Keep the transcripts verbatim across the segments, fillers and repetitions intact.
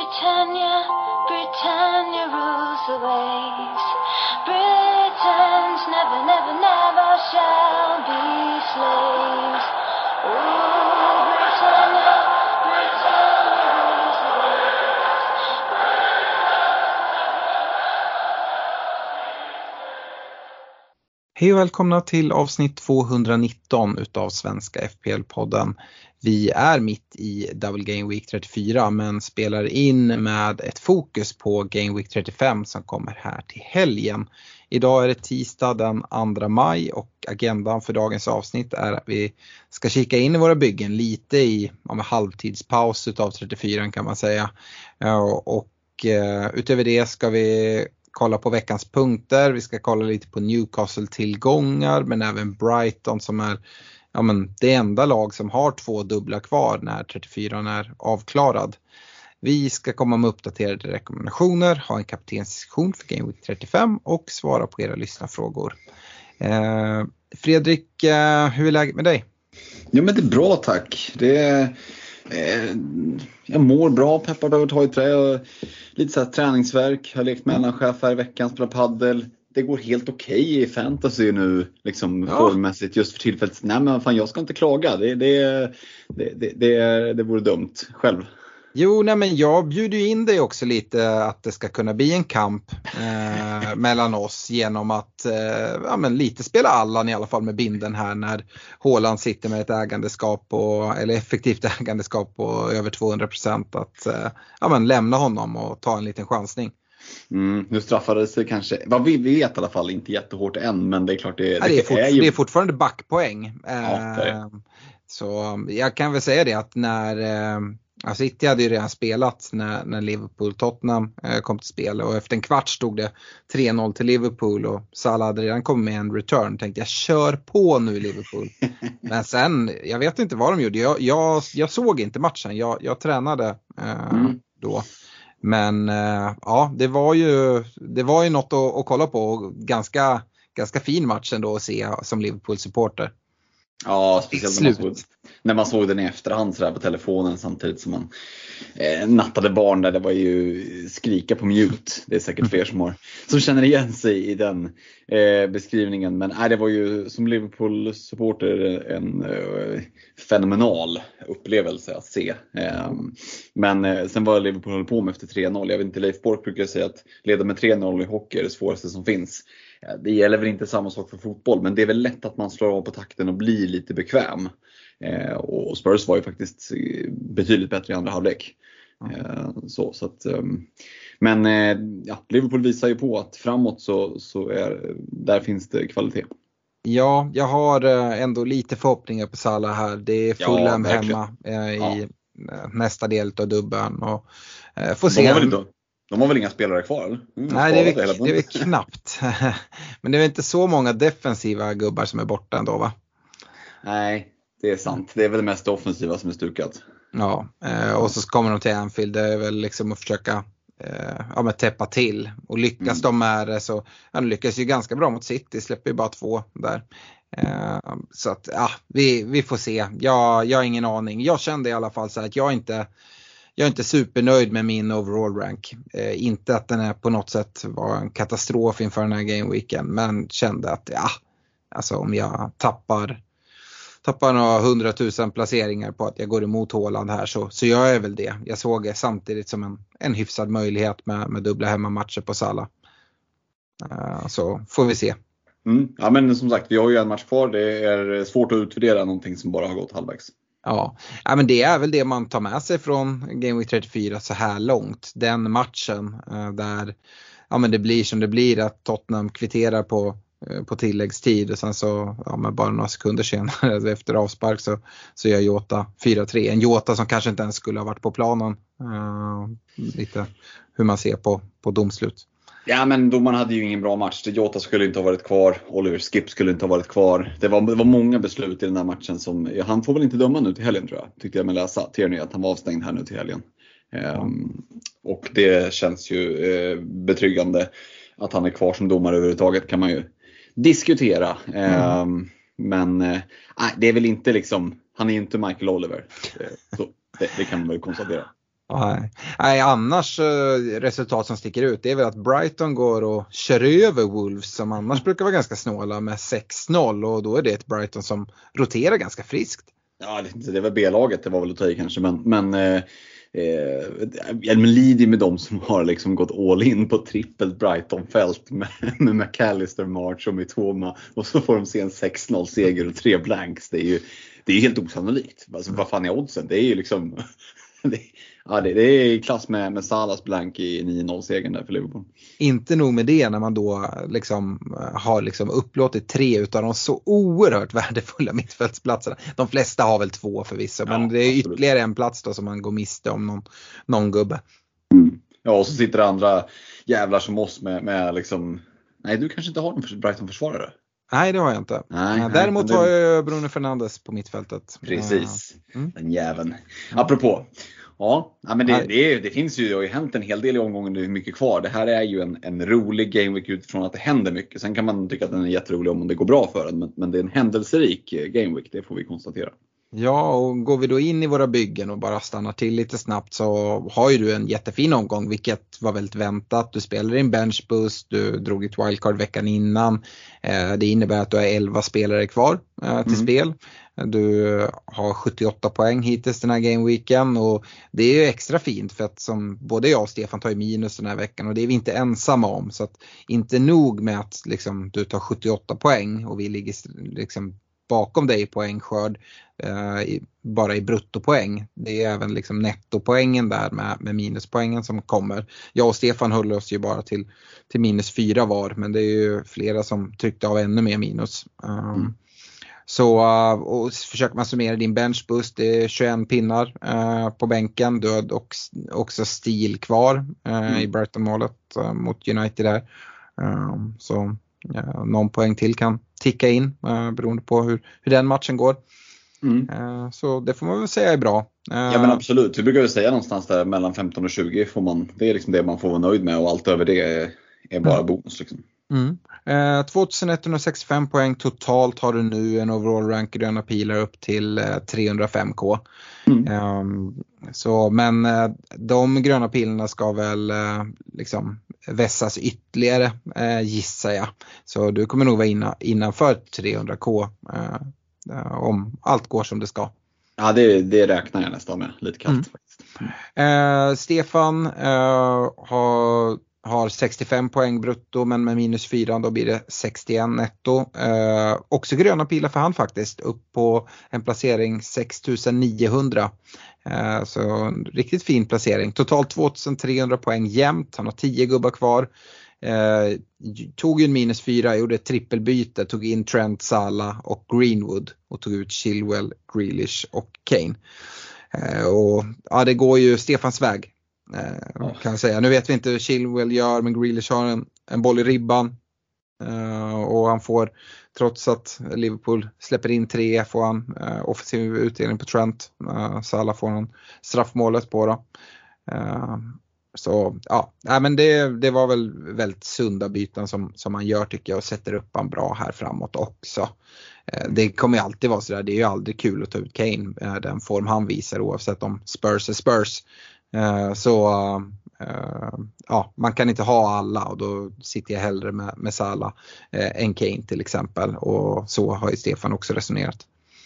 Britannia, Britannia rules the waves. Britons never, never, never shall be slaves. Oh, Britannia, Britannia rules the waves. Hej och välkomna till avsnitt tvåhundranitton utav Svenska F P L-podden. Vi är mitt i Double Game Week trettiofyra men spelar in med ett fokus på Game Week trettiofem som kommer här till helgen. Idag är det tisdag den andra maj och agendan för dagens avsnitt är att vi ska kika in i våra byggen lite i ja, halvtidspaus utav trettiofyra kan man säga. Och uh, utöver det ska vi kolla på veckans punkter. Vi ska kolla lite på Newcastle-tillgångar men även Brighton som är ja, men det enda lag som har två dubbla kvar när trettiofyran är avklarad. Vi ska komma med uppdaterade rekommendationer, ha en kaptensdiskussion för Game Week trettiofem och svara på era lyssnarfrågor. Eh, Fredrik, eh, hur är läget med dig? Ja men det är bra tack. Det är, eh, jag mår bra, peppar över ta i trä och lite så här träningsverk. Jag har lekt mellanchef här i veckan, spelat paddel. Det går helt okej okay i fantasy nu liksom ja. Formmässigt just för tillfället. Nej men fan jag ska inte klaga. Det det det det det, det vore dumt själv. Jo, nej men jag bjuder ju in dig också lite att det ska kunna bli en kamp eh, mellan oss genom att eh, ja, men lite spela Allan i alla fall med binden här när Haaland sitter med ett ägandeskap och, eller effektivt ägandeskap på över tvåhundra procent att eh, ja, men lämna honom och ta en liten chansning. Mm, nu straffades det kanske, vad vi vet i alla fall, inte jättehårt än, men det är klart det, ja, det, är, fort, är ju... det är fortfarande backpoäng. Ja, det är. Eh, så jag kan väl säga det att när eh, alltså City hade ju redan spelat när, när Liverpool-Tottenham eh, kom till spel och efter en kvart stod det tre noll till Liverpool och Salah hade redan kommit med en return. Tänkte jag kör på nu Liverpool. Men sen, jag vet inte vad de gjorde. Jag, jag, jag såg inte matchen, jag, jag tränade eh, mm. då. Men äh, ja, det var ju det var ju något att, att kolla på och ganska ganska fin match ändå att se som Liverpool-supporter. Ja, speciellt när man, såg, när man såg den i efterhand så där på telefonen samtidigt som man eh, nattade barn där. Det var ju skrika på mute. Det är säkert fler som, har, som känner igen sig i den eh, beskrivningen. Men nej, det var ju som Liverpool-supporter en eh, fenomenal upplevelse att se. Eh, men eh, sen var Liverpool höll på med efter tre noll. Jag vet inte, Leif Bork brukar säga att leda med tre noll i hockey är det svåraste som finns. Det gäller väl inte samma sak för fotboll, men det är väl lätt att man slår av på takten och blir lite bekväm. Eh, och Spurs var ju faktiskt betydligt bättre i andra halvlek. Eh, så, så att, eh, men eh, ja, Liverpool visar ju på att framåt så, så är, där finns det kvalitet. Ja, jag har ändå lite förhoppningar på Salah här. Det är Fulham ja, hemma eh, i ja. nästa del av dubben. Och, eh, får se. De har väl inga spelare kvar eller? Mm, Nej det är, väl, det är väl knappt. Men det är väl inte så många defensiva gubbar som är borta ändå va? Nej, det är sant. Det är väl det mest offensiva som är stukat. Ja, och så kommer de till Anfield. Det är väl liksom att försöka ja, men täppa till. Och lyckas mm. de med det så ja, de lyckas ju ganska bra mot City. Släpper ju bara två där. Så att ja, vi, vi får se. Jag, jag har ingen aning. Jag kände i alla fall så att jag inte... Jag är inte supernöjd med min overall rank. Eh, inte att den är på något sätt var en katastrof inför den här gameweeken. Men kände att ja, alltså om jag tappar, tappar några hundratusen placeringar på att jag går emot Haaland här så, så gör jag väl det. Jag såg det samtidigt som en, en hyfsad möjlighet med, med dubbla hemmamatcher på Salah. Eh, så får vi se. Mm. Ja men som sagt, vi har ju en match kvar. Det är svårt att utvärdera någonting som bara har gått halvvägs. Ja. ja, men det är väl det man tar med sig från Game Week trettiofyra så här långt. Den matchen eh, där ja, men det blir som det blir att Tottenham kvitterar på, eh, på tilläggstid. Och sen så ja, men bara några sekunder senare efter avspark så, så gör Jota fyra tre. En Jota som kanske inte ens skulle ha varit på planen. Eh, lite hur man ser på, på domslut. Ja men domaren hade ju ingen bra match. Jota skulle inte ha varit kvar. Oliver Skip skulle inte ha varit kvar. Det var, det var många beslut i den här matchen som... Ja, han får väl inte döma nu till helgen tror jag. Tyckte jag med läsa. Tierney att han var avstängd här nu till helgen. Um, och det känns ju uh, betryggande att han är kvar som domare överhuvudtaget kan man ju diskutera. Mm. Um, men uh, det är väl inte liksom... Han är ju inte Michael Oliver. Så det, det kan man väl konstatera. Nej. Nej, annars resultat som sticker ut, det är väl att Brighton går och kör över Wolves som annars brukar vara ganska snåla med sex noll, och då är det ett Brighton som roterar ganska friskt. Ja, det, det var B-laget, det var väl att ta i kanske, men, men eh, eh, lider med de som har liksom gått all in på trippelt Brighton-fält med, med McAllister, March och Mitoma, och så får de se en sex noll seger och tre blanks. Det är ju det är helt osannolikt. Alltså, vad fan är oddsen? Det är ju liksom det, ja, det, det är klass med, med Salas blank i nio noll segern där för Liverpool. Inte nog med det, när man då liksom har liksom upplåtit tre utav de så oerhört värdefulla mittfältsplatserna. De flesta har väl två förvisso, men ja, det är absolut ytterligare en plats då som man går miste om någon, någon gubbe. Mm. Ja, och så sitter det andra jävlar som oss med, med liksom, nej, du kanske inte har någon Brighton-försvarare. Nej, det har jag inte. Nej, nej, Däremot det... har jag Bruno Fernandes på mittfältet. Precis, mm. den jäveln. Apropå, ja, men det, det, det finns ju, det har ju hänt en hel del i omgången, det är mycket kvar. Det här är ju en, en rolig gameweek utifrån att det händer mycket. Sen kan man tycka att den är jätterolig om det går bra för den, men, men det är en händelserik gameweek, det får vi konstatera. Ja, och går vi då in i våra byggen och bara stannar till lite snabbt, så har ju du en jättefin omgång, vilket var väldigt väntat. Du spelar in benchboost, du drog ett wildcard veckan innan. Det innebär att du har elva spelare kvar till mm. spel. Du har sjuttioåtta poäng hittills den här gameweeken, och det är ju extra fint för att som både jag och Stefan tar i minus den här veckan, och det är vi inte ensamma om. Så att inte nog med att liksom, du tar sjuttioåtta poäng och vi ligger liksom bakom dig i poängskörd eh, i, bara i bruttopoäng. Det är även liksom nettopoängen där med, med minuspoängen som kommer. Jag och Stefan höll oss ju bara till, till minus fyra var, men det är ju flera som tryckte av ännu mer minus. Um, mm. Så uh, och försöker man summera din benchboost, det är tjugoett pinnar uh, på bänken. Du har också, också stil kvar uh, mm. i Brighton-målet uh, mot United där. Um, så uh, någon poäng till kan ticka in uh, beroende på hur, hur den matchen går. Mm. Uh, så det får man väl säga är bra. Uh, ja, men absolut, vi brukar ju säga någonstans där mellan femton och tjugo får man, det är liksom det man får vara nöjd med, och allt över det är, är bara mm. bonus liksom. Mm. Eh, tjugoett sextiofem poäng totalt har du nu, en overall rank i gröna pilar upp till eh, trehundrafem k. Mm. Eh, så, men eh, de gröna pilarna ska väl eh, liksom vässas ytterligare, eh, gissar jag. Så du kommer nog vara inna, innanför trehundra k eh, om allt går som det ska. Ja, det, det räknar jag nästan med, lite kallt mm. faktiskt. Eh, Stefan eh, har har sextiofem poäng brutto, men med minus fyra då blir det sextioett netto. Eh, också gröna pilar för han faktiskt, upp på en placering sex tusen niohundra. Eh, så en riktigt fin placering. Totalt tvåtusentrehundra poäng jämnt, han har tio gubbar kvar. Eh, tog ju en minus fyra, gjorde ett trippelbyte, tog in Trent, Salah och Greenwood och tog ut Chilwell, Grealish och Kane. Eh, och ja, det går ju Stefans väg. Uh, kan jag säga. Nu vet vi inte hur Chilwell gör, men Grealish har en, en boll i ribban uh, och han får, trots att Liverpool släpper in tre, får han uh, offensiv utdelning på Trent. uh, Salah får han straffmålet på då. Uh, så ja, nej, men det, det var väl väldigt sunda byten som, som man gör tycker jag, och sätter upp han bra här framåt också. uh, Det kommer ju alltid vara sådär, det är ju aldrig kul att ta ut Kane, uh, den form han visar, oavsett om Spurs är Spurs. Uh, så uh, ja, man kan inte ha alla, och då sitter jag hellre med, med Salah uh, än Kane till exempel, och så har ju Stefan också resonerat.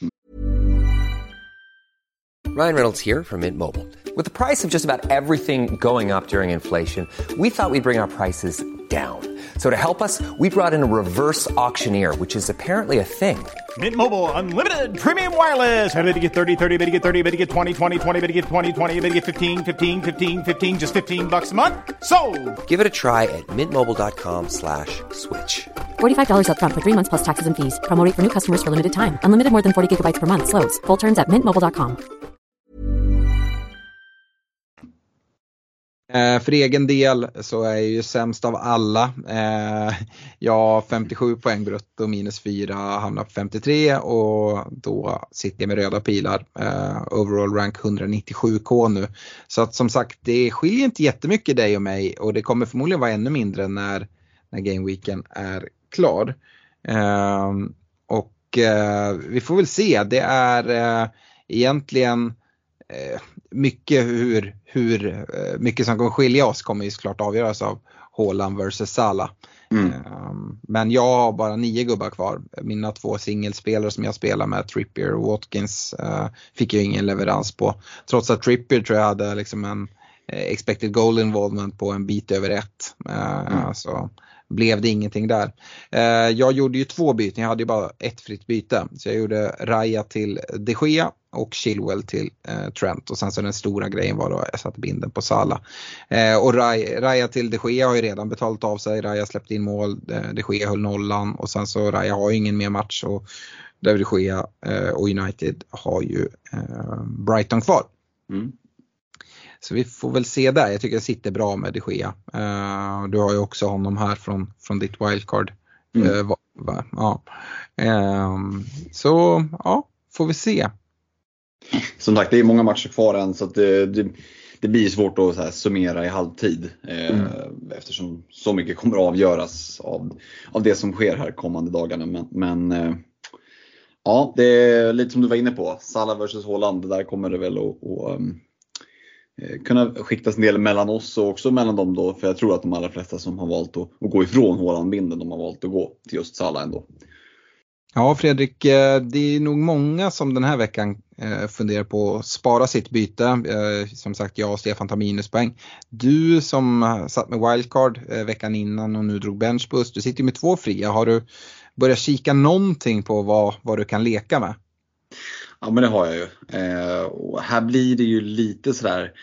Ryan Reynolds here from Mint Mobile. With the price of just about everything going up during inflation, we thought we'd bring our prices down. So to help us, we brought in a reverse auctioneer, which is apparently a thing. Mint Mobile Unlimited Premium Wireless. How to get thirty, thirty, how to get thirty, how to get twenty, twenty, twenty, how to get twenty, twenty, how to get fifteen, fifteen, fifteen, fifteen, just fifteen bucks a month? Sold! Give it a try at mintmobile.com slash switch. forty-five dollars up front for three months plus taxes and fees. Promo rate for new customers for limited time. Unlimited more than forty gigabytes per month. Slows full terms at mint mobile dot com. Eh, för egen del så är jag ju sämst av alla. Eh, jag har femtiosju poäng brutto, minus fyra, hamnar på femtiotre, och då sitter jag med röda pilar. Eh, overall rank etthundranittiosju k nu. Så att som sagt, det skiljer inte jättemycket dig och mig, och det kommer förmodligen vara ännu mindre när, när gameweeken är klar. Eh, och eh, vi får väl se, det är eh, egentligen eh, mycket hur, hur eh, mycket som kommer skilja oss kommer ju såklart avgöras av Haaland versus Salah. Mm. Um, men jag har bara nio gubbar kvar. Mina två singelspelare som jag spelar med, Trippier och Watkins, uh, fick jag ingen leverans på. Trots att Trippier tror jag hade liksom en uh, expected goal involvement på en bit över ett. Uh, mm. Så blev det ingenting där. Uh, jag gjorde ju två byten, jag hade ju bara ett fritt byte. Så jag gjorde Raya till De Gea och Chilwell till eh, Trent. Och sen så den stora grejen var då jag satte binden på Salah. Eh, och Raya, Raya till De Gea har ju redan betalat av sig. Raya släppte in mål, eh, De Gea höll nollan. Och sen så Raya har ju ingen mer match. Och De Gea eh, och United har ju eh, Brighton kvar. Mm. Så vi får väl se där. Jag tycker jag sitter bra med De Gea. Eh, du har ju också honom här från, från ditt wildcard. Mm. Eh, va, va, ja. eh, så ja, får vi se. Som sagt, det är många matcher kvar än, så att det, det, det blir svårt att så här summera i halvtid. Eh, mm. Eftersom så mycket kommer att avgöras av, av det som sker här kommande dagarna. Men, men eh, ja, det är lite som du var inne på. Salah versus Haaland, där kommer det väl att, att um, kunna skiktas en del mellan oss och också mellan dem då. För jag tror att de allra flesta som har valt att, att gå ifrån Haaland-binden, de har valt att gå till just Salah ändå. Ja, Fredrik, det är nog många som den här veckan funderar på att spara sitt byte. Som sagt, jag och Stefan tar minuspoäng. Du som satt med wildcard veckan innan och nu drog benchboost, du sitter med två fria. Har du börjat kika någonting på vad, vad du kan leka med? Ja, men det har jag ju. Eh, och här blir det ju lite sådär...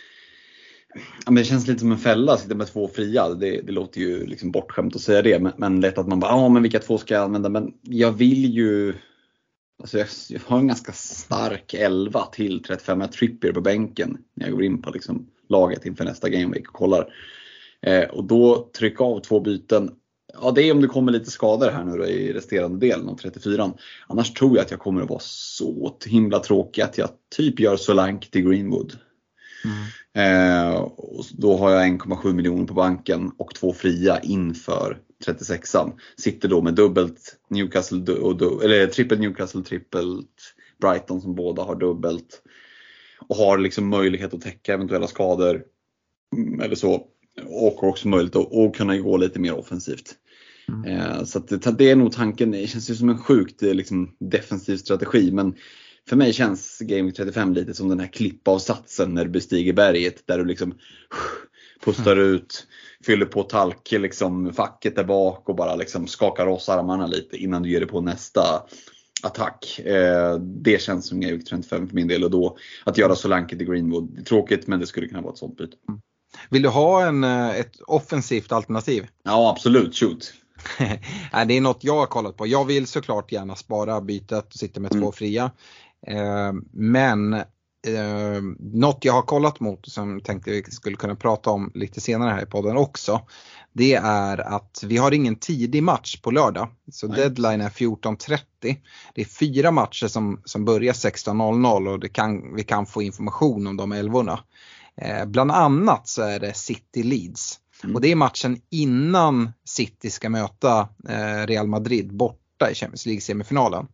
Ja, men det känns lite som en fälla att sitta med två fria. Det, det låter ju liksom bortskämt att säga det. Men, men lätt att man bara, ja men vilka två ska jag använda? Men jag vill ju... Alltså jag, jag har en ganska stark elva till trettiofem. Jag Trippier på bänken när jag går in på liksom laget inför nästa gameweek och kollar. Eh, och då trycka av två byten. Ja, det är om det kommer lite skador här nu då, i resterande delen av trettiofyran. Annars tror jag att jag kommer att vara så himla tråkig att jag typ gör Solanke till Greenwood. Mm. Eh, och då har jag en komma sju miljoner på banken och två fria inför trettiosexan. Sitter då med dubbelt Newcastle och du, eller trippelt Newcastle, trippelt Brighton som båda har dubbelt. Och har liksom möjlighet att täcka eventuella skador eller så. Och också möjlighet att och kunna gå lite mer offensivt. Mm. Eh, så att det, det är nog tanken. Det känns ju som en sjukt liksom, defensiv strategi. Men för mig känns Game trettiofem lite som den här klippavsatsen när du bestiger berget. Där du liksom pustar mm. ut, fyller på talk, liksom, facket där bak och bara liksom skakar oss armarna lite innan du ger det på nästa attack. Eh, det känns som Game trettiofem för min del. Och då att göra Solanke till Greenwood. Det är tråkigt, men det skulle kunna vara ett sånt byte. Mm. Vill du ha en, ett offensivt alternativ? Ja, absolut. Shoot. Nej, det är något jag har kollat på. Jag vill såklart gärna spara bytet och sitta med mm. två fria. Eh, men eh, något jag har kollat mot som tänkte vi skulle kunna prata om lite senare här i podden också. Det är att vi har ingen tidig match på lördag. Så Nej. Deadline är fjorton trettio. Det är fyra matcher som, som börjar sexton noll noll och det kan, vi kan få information om de elvorna. Eh, bland annat så är det City Leeds. Mm. Och det är matchen innan City ska möta eh, Real Madrid borta i Champions League semifinalen.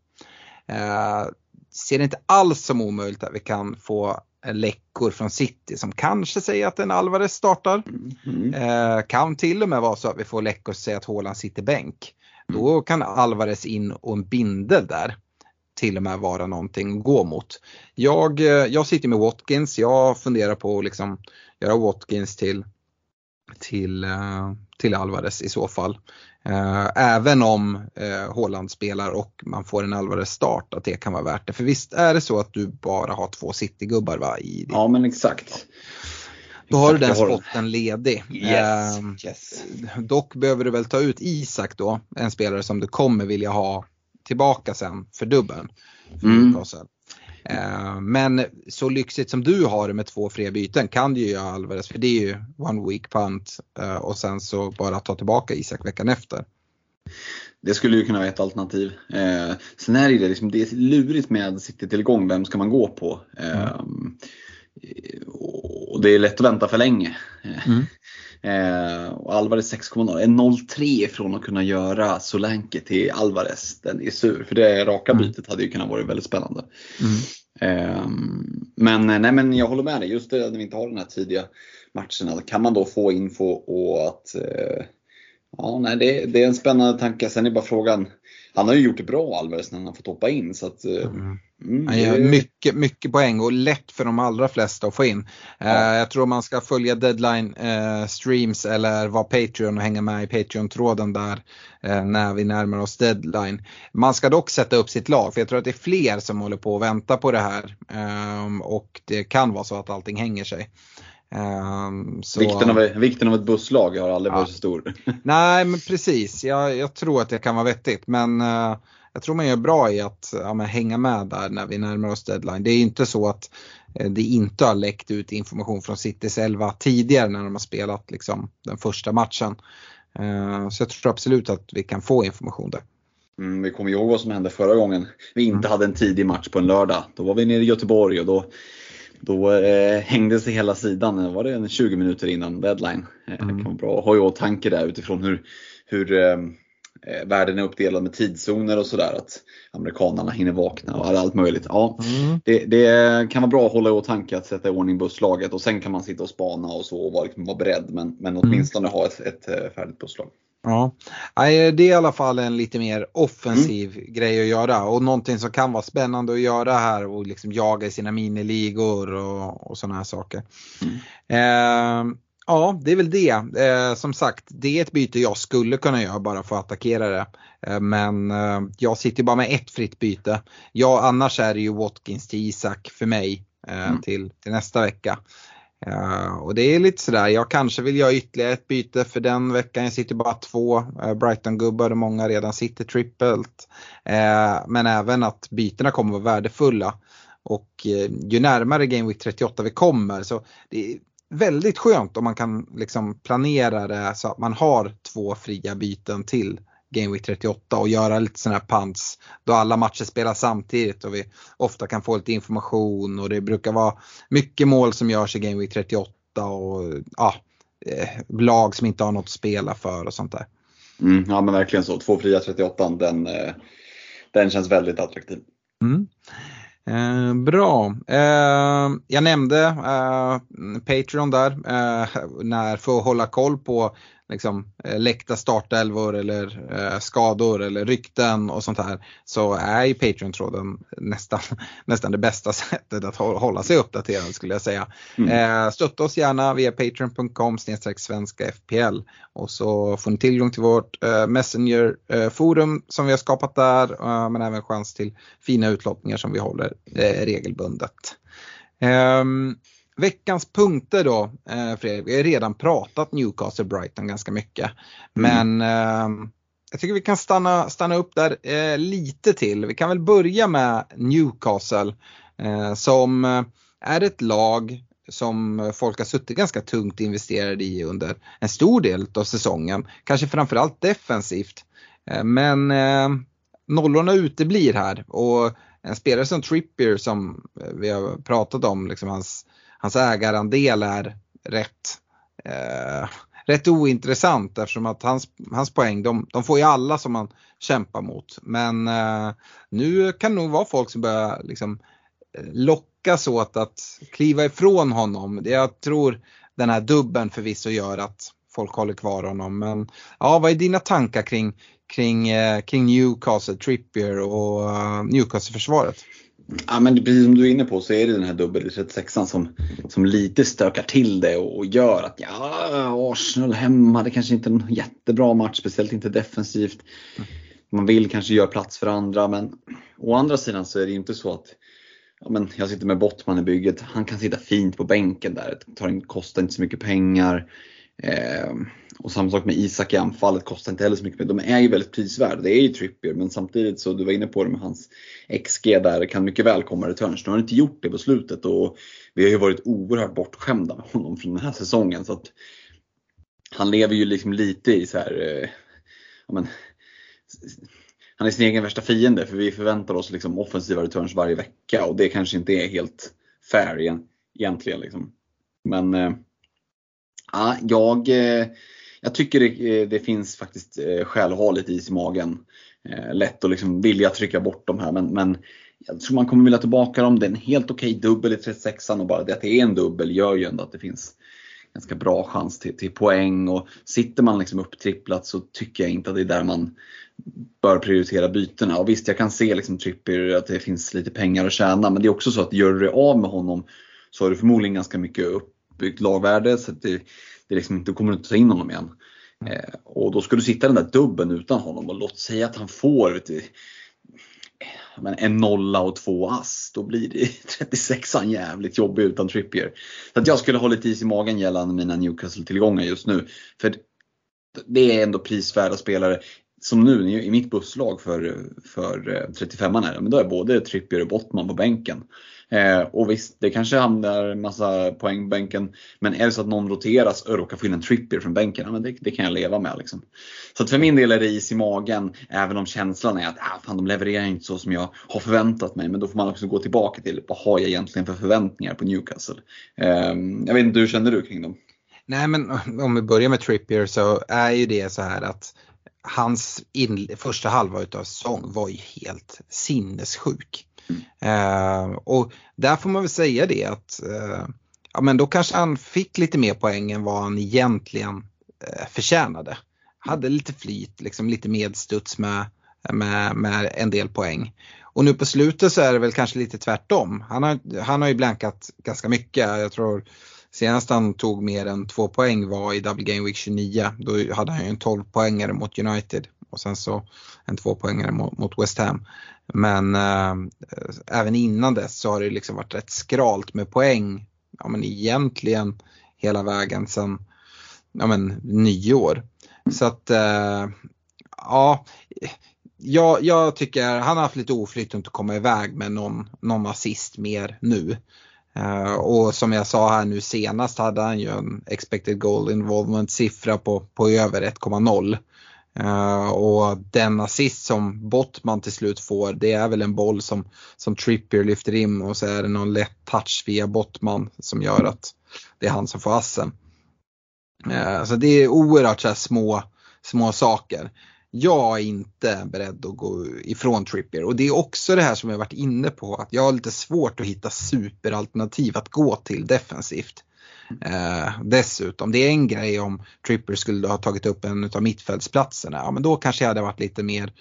Eh, ser det inte alls som omöjligt att vi kan få läckor från City som kanske säger att en Alvarez startar. Mm. Eh, kan till och med vara så att vi får läckor som säger att Haaland sitter bänk. Mm. Då kan Alvarez in och en bindel där till och med vara någonting att gå mot. Jag, jag sitter med Watkins. Jag funderar på att liksom göra Watkins till, till, till Alvarez i så fall. Även om Haaland spelar och man får en Alvarez start, att det kan vara värt det. För visst är det så att du bara har två City-gubbar, va? I din... Ja, men exakt. Då har du den spotten ledig. Yes. Um, yes. Dock behöver du väl ta ut Isak då. En spelare som du kommer vilja ha tillbaka sen för dubbeln. För mm. uh, men så lyxigt som du har det med två fria byten kan du ju göra Alvarez. För det är ju one week punt. Uh, och sen så bara ta tillbaka Isak veckan efter. Det skulle ju kunna vara ett alternativ. Eh, sen är det liksom, det är lurigt med City-tillgång. Vem ska man gå på? Eh, mm. Och det är lätt att vänta för länge. Mm. Eh, och Alvarez sex komma noll är noll tre från att kunna göra Solanke till Alvarez. Den är sur, för det raka Mm. bytet hade ju kunnat vara väldigt spännande. Mm. Eh, men, nej, men jag håller med dig, just det, när vi inte har den här tidiga matcherna, kan man då få info och att eh, ja, nej, det, det är en spännande tanke. Sen är bara frågan, han har ju gjort det bra, Alvarez, när han har fått hoppa in, så att mm. Mm, Han gör mycket, mycket poäng och lätt för de allra flesta att få in. Ja. Uh, jag tror man ska följa deadline uh, streams eller vara Patreon och hänga med i Patreon-tråden där uh, när vi närmar oss deadline. Man ska dock sätta upp sitt lag, för jag tror att det är fler som håller på att vänta på det här. Um, och det kan vara så att allting hänger sig. Um, så... vikten, av, vikten av ett busslag har aldrig ja. varit så stor. Nej, men precis. Jag, jag tror att det kan vara vettigt. Men uh, jag tror man gör bra i att ja, men hänga med där när vi närmar oss deadline. Det är inte så att uh, det inte har läckt ut information från Citys elva tidigare när de har spelat liksom, den första matchen. Uh, så jag tror absolut att vi kan få information där. Mm, vi kommer ihåg vad som hände förra gången vi inte mm. hade en tidig match på en lördag. Då var vi nere i Göteborg och då Då eh, hängde sig hela sidan, var det en tjugo minuter innan deadline. Eh, mm. Det kan vara bra att ha i åtanke där utifrån hur, hur eh, världen är uppdelad med tidszoner och sådär. Att amerikanerna hinner vakna och allt möjligt. Ja, mm. det, det kan vara bra att hålla i åtanke att sätta i ordning busslaget. Och sen kan man sitta och spana och så och vara, liksom, vara beredd. Men, men åtminstone mm. ha ett, ett färdigt busslag. Ja, det är i alla fall en lite mer offensiv mm. grej att göra. Och någonting som kan vara spännande att göra här och liksom jaga i sina miniligor och, och sådana här saker. Mm. Eh, ja, det är väl det. Eh, som sagt, det är ett byte jag skulle kunna göra bara för att attackera det. Eh, men eh, jag sitter bara med ett fritt byte. Ja, annars är det ju Watkins till Isak för mig eh, mm. till, till nästa vecka. Uh, och det är lite sådär, jag kanske vill göra ytterligare ett byte för den veckan. Jag sitter bara två uh, Brighton-gubbar och många redan sitter trippelt. Uh, men även att bytena kommer vara värdefulla. Och uh, ju närmare Game Week trettioåtta vi kommer, så det är väldigt skönt om man kan liksom planera det så att man har två fria byten till Game Week trettioåtta och göra lite sådana här punts då alla matcher spelar samtidigt och vi ofta kan få lite information och det brukar vara mycket mål som görs i Game Week trettioåtta och ja, eh, lag som inte har något att spela för och sånt där. Mm, ja, men verkligen så. Två fria trettioåtta, den, den känns väldigt attraktiv. Mm. Eh, bra. Eh, jag nämnde eh, Patreon där eh, när för att hålla koll på liksom, läckta startelvor eller eh, skador eller rykten och sånt här, så är ju Patreon-tråden nästan, nästan det bästa sättet att hålla sig uppdaterad skulle jag säga. Mm. Eh, stötta oss gärna via patreon punkt com snedstreck svenska F P L och så får ni tillgång till vårt eh, Messenger-forum eh, som vi har skapat där, eh, men även chans till fina utlottningar som vi håller eh, regelbundet. Eh, Veckans punkter då, eh, Fredrik, vi har redan pratat Newcastle Brighton ganska mycket. Mm. Men eh, jag tycker vi kan stanna, stanna upp där eh, lite till. Vi kan väl börja med Newcastle eh, som är ett lag som folk har suttit ganska tungt investerade i under en stor del av säsongen. Kanske framförallt defensivt. Eh, men eh, nollorna uteblir här och en spelare som Trippier som vi har pratat om, liksom hans Hans ägarandel är rätt, eh, rätt ointressant eftersom att hans, hans poäng, de, de får ju alla som man kämpar mot. Men eh, nu kan det nog vara folk som börjar liksom, lockas åt att kliva ifrån honom. Jag tror den här dubben förvisso gör att folk håller kvar honom. Men ja, vad är dina tankar kring, kring, eh, kring Newcastle, Trippier och uh, Newcastle-försvaret? Ja, men precis som du är inne på så är det den här dubbel i trettiosexan som, som lite stökar till det och gör att ja, Arsenal hemma, det kanske inte är en jättebra match, speciellt inte defensivt. Man vill kanske göra plats för andra, men å andra sidan så är det inte så att ja, men jag sitter med Bottman i bygget, han kan sitta fint på bänken där, det tar in, kostar inte så mycket pengar. Eh, och samma sak med Isak i anfallet, kostar inte heller så mycket pengar. De är ju väldigt prisvärda, det är ju Trippier, men samtidigt så du var inne på det med hans X G där, kan mycket väl komma returns. Nu har han inte gjort det på slutet och vi har ju varit oerhört bortskämda med honom från den här säsongen, så att han lever ju liksom lite i så här eh, ja, men, han är sin egen värsta fiende, för vi förväntar oss liksom offensiva returns varje vecka och det kanske inte är helt fair igen, egentligen liksom. Men eh, Ja, jag, jag tycker det, det finns faktiskt skäl att ha lite is i magen. Lätt att liksom vilja trycka bort de här, men, men jag tror man kommer vilja tillbaka dem. Det är en helt okej dubbel i trettiosexan, och bara det att det är en dubbel gör ju ändå att det finns ganska bra chans till, till poäng. Och sitter man liksom upptripplat så tycker jag inte att det är där man bör prioritera bytena. Och visst, jag kan se liksom Trippier att det finns lite pengar att tjäna, men det är också så att gör du av med honom så har du förmodligen ganska mycket uppbyggt lagvärde, så att det, det liksom inte kommer att ta in honom igen. Eh, och då ska du sitta den där dubben utan honom, och låt säga att han får vet du, men en nolla och två ass, då blir det trettiosexan jävligt jobbig utan Trippier. Så att jag skulle hålla lite is i magen gällande mina Newcastle-tillgångar just nu, för det är ändå prisvärda spelare. Som nu i mitt busslag för, för trettiofemman är det, men då är både Trippier och Botman på bänken. Eh, och visst, det kanske hamnar en massa poäng på bänken, men är det så att någon roteras och råkar få in en Trippier från bänken, ja, men det, det kan jag leva med liksom. Så att för min del är det is i magen, även om känslan är att ah, fan, de levererar inte så som jag har förväntat mig. Men då får man också gå tillbaka till vad har jag egentligen för förväntningar på Newcastle. eh, Jag vet inte, hur känner du kring dem? Nej, men om vi börjar med Trippier så är ju det så här att hans in, första halva utav säsong var ju helt sinnessjuk. Mm. Uh, och där får man väl säga det att uh, ja, men då kanske han fick lite mer poäng än vad han egentligen uh, förtjänade. Hade lite flyt, liksom lite medstuds med, med, med en del poäng. Och nu på slutet så är det väl kanske lite tvärtom. Han har, han har ju blankat ganska mycket. Jag tror senast han tog mer än två poäng var i Double Game Week tjugonio. Då hade han ju en tolv poängare mot United. Och sen så en två poängare mot, mot West Ham. Men äh, även innan dess så har det liksom varit rätt skralt med poäng. Ja, men egentligen hela vägen sedan ja, men, nyår. Så att äh, ja... Jag, jag tycker han har haft lite oflytt att inte komma iväg med någon, någon assist mer nu. Uh, och som jag sa här nu senast hade han ju en expected goal involvement siffra på, på över ett komma noll. Uh, och den assist som Botman till slut får, det är väl en boll som, som Trippier lyfter in, och så är det någon lätt touch via Botman som gör att det är han som får assen. Uh, så det är oerhört så här små, små saker. Jag är inte beredd att gå ifrån Trippier, och det är också det här som jag varit inne på, att jag har lite svårt att hitta superalternativ att gå till defensivt. Eh, dessutom, det är en grej om Trippier skulle ha tagit upp en av mittfältsplatserna, ja, men då kanske jag hade varit lite mer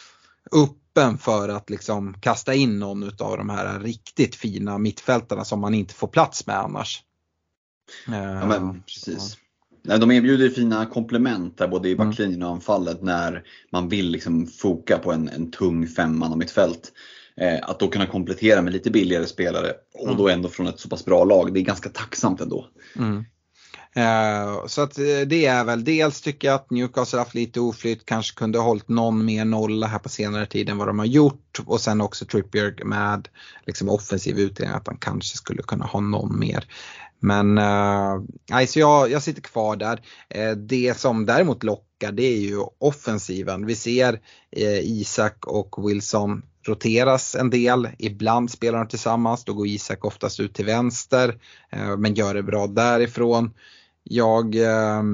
öppen för att liksom kasta in någon av de här riktigt fina mittfältarna som man inte får plats med annars. Eh, ja, men precis. Ja. De erbjuder fina komplement där både i backlinjen och anfallet när man vill liksom foka på en, en tung femman av mitt fält. Eh, att då kunna komplettera med lite billigare spelare och mm. då ändå från ett så pass bra lag. Det är ganska tacksamt ändå. Mm. Eh, så att det är väl dels tycker jag att Newcastle har haft lite oflytt, kanske kunde ha hållit någon mer nolla här på senare tid än vad de har gjort, och sen också Trippier med liksom offensiv utdelning att han kanske skulle kunna ha någon mer. Men uh, alltså jag, jag sitter kvar där. Eh, det som däremot lockar, det är ju offensiven. Vi ser eh, Isak och Wilson roteras en del. Ibland spelar de tillsammans. Då går Isak oftast ut till vänster. Eh, men gör det bra därifrån. Jag... Eh,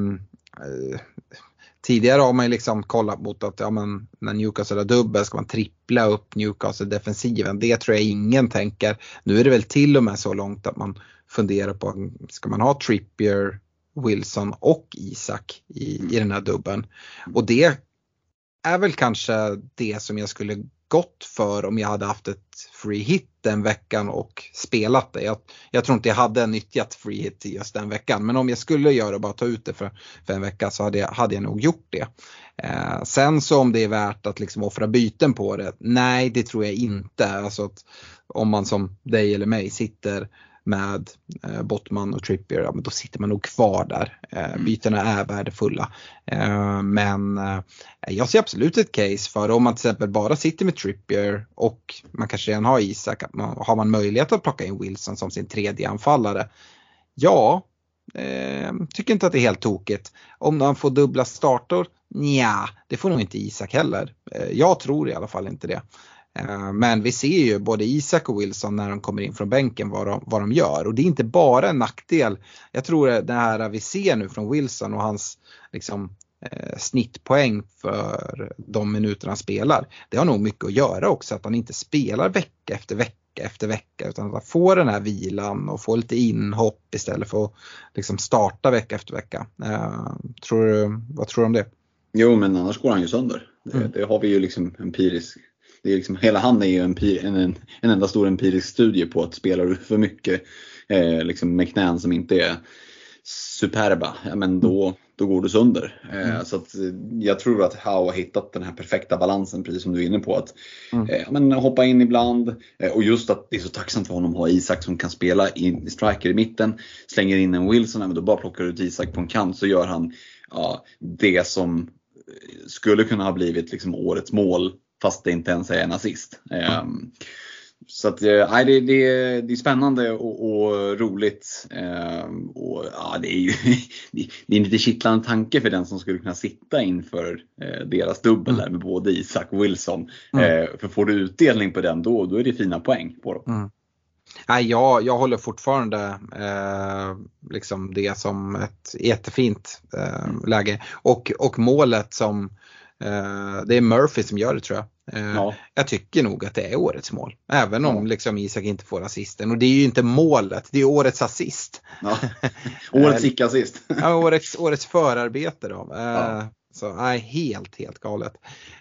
tidigare har man ju liksom kollat mot att ja, men, när Newcastle har dubbel ska man trippla upp Newcastle-defensiven. Det tror jag ingen tänker. Nu är det väl till och med så långt att man funderar på, ska man ha Trippier, Wilson och Isak i, i den här dubben. Och det är väl kanske det som jag skulle gått för om jag hade haft ett free hit den veckan och spelat det. Jag, jag tror inte jag hade nyttjat free hit just den veckan, men om jag skulle göra och bara ta ut det för, för en vecka så hade jag, hade jag nog gjort det. Eh, sen så om det är värt att liksom offra byten på det, nej det tror jag inte. Alltså att om man som dig eller mig sitter med eh, Botman och Trippier, ja, men då sitter man nog kvar där. Eh, bytena är värdefulla. Eh, men eh, jag ser absolut ett case för om man till exempel bara sitter med Trippier och man kanske redan har Isak, att man, har man möjlighet att plocka in Wilson som sin tredje anfallare. Ja, eh, tycker inte att det är helt tokigt. Om man får dubbla starter, nja, det får nog inte Isak heller. Eh, jag tror i alla fall inte det. Men vi ser ju både Isak och Wilson när de kommer in från bänken vad de, vad de gör. Och det är inte bara en nackdel. Jag tror det här vi ser nu från Wilson och hans liksom, eh, snittpoäng för de minuter han spelar. Det har nog mycket att göra också att han inte spelar vecka efter vecka efter vecka. Utan att han får den här vilan och får lite inhopp istället för att liksom, starta vecka efter vecka. Eh, tror du, vad tror du om det? Jo, men annars går han ju sönder. Det, mm. det har vi ju liksom empirisk. Det är liksom, hela han är ju en, en, en enda stor empirisk studie på att spelar du för mycket eh, liksom med knän som inte är superba, ja, men då, då går du sönder. Eh, mm. Så att, jag tror att Howe har hittat den här perfekta balansen, precis som du är inne på. Att mm. eh, men, hoppa in ibland. Eh, och just att det är så tacksamt för honom att ha Isak som kan spela in, striker i mitten. Slänger in en Wilson, men då bara plockar du ut Isak på en kant så gör han ja, det som skulle kunna ha blivit liksom årets mål. Fast det inte ens är en assist. Mm. Um, så att, nej, det, det, det är spännande och, och roligt. Um, och ja, det är ju det är en lite kittlande tanke för den som skulle kunna sitta inför uh, deras dubbel mm. där med både Isak och Wilson. Mm. Uh, för får du utdelning på den då, då är det fina poäng på dem. Mm. Nej, jag, jag håller fortfarande eh, liksom det som ett jättefint eh, mm. läge. Och, och målet som Uh, det är Murphy som gör det, tror jag. Uh, ja. Jag tycker nog att det är årets mål. Även om ja. liksom Isak inte får assisten. Och det är ju inte målet, det är årets assist. Ja. Årets icke-assist. Ja, årets, årets förarbete då. Uh, ja. Så nej, helt, helt galet.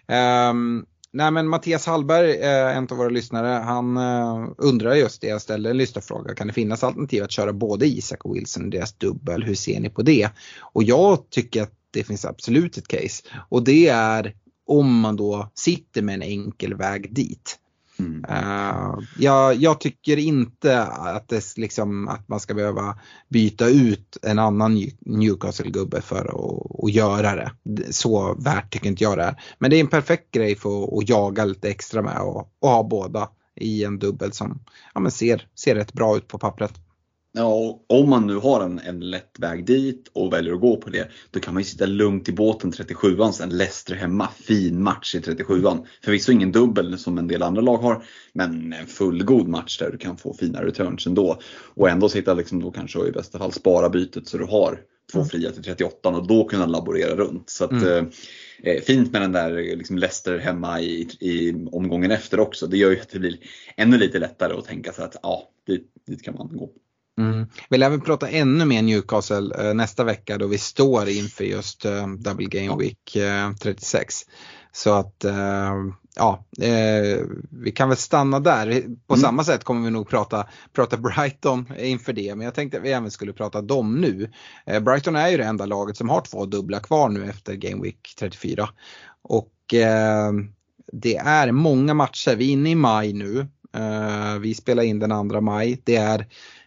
Um, nej men Mattias Hallberg, uh, en av våra lyssnare, han uh, undrar just det. Jag ställde en lyssnarfråga. Kan det finnas alternativ att köra både Isak och Wilson i deras dubbel? Hur ser ni på det? Och jag tycker att det finns absolut ett case. Och det är om man då sitter med en enkel väg dit. Mm. Uh, jag, jag tycker inte att, det, liksom, att man ska behöva byta ut en annan Newcastle-gubbe för att, att göra det. Så värt tycker inte jag det är. Men det är en perfekt grej för att jaga lite extra med och, och ha båda i en dubbel som ja, men ser, ser rätt bra ut på pappret. Ja, om man nu har en, en lätt väg dit och väljer att gå på det, då kan man ju sitta lugnt i båten trettiosjuan, sen Leicester hemma, fin match i trettiosjuan. Förvisso ingen dubbel som en del andra lag har, men en fullgod match där du kan få fina returns ändå. Och ändå sitta liksom då kanske i bästa fall spara bytet så du har två fria till trettioåtta och då kunna laborera runt. Så att mm. eh, fint med den där liksom Leicester hemma i, i omgången efter också. Det gör ju att det blir ännu lite lättare att tänka sig att ja, dit, dit kan man gå. Mm. Vi lär väl prata ännu mer Newcastle eh, nästa vecka då vi står inför just eh, Double Game Week eh, trettiosex. Så att eh, ja, eh, vi kan väl stanna där. På mm. samma sätt kommer vi nog prata, prata Brighton inför det. Men jag tänkte att vi även skulle prata dem nu. Eh, Brighton är ju det enda laget som har två dubbla kvar nu efter Game Week trettiofyra. Och eh, det är många matcher. Vi är inne i maj nu. Eh, vi spelar in den andra maj. Det är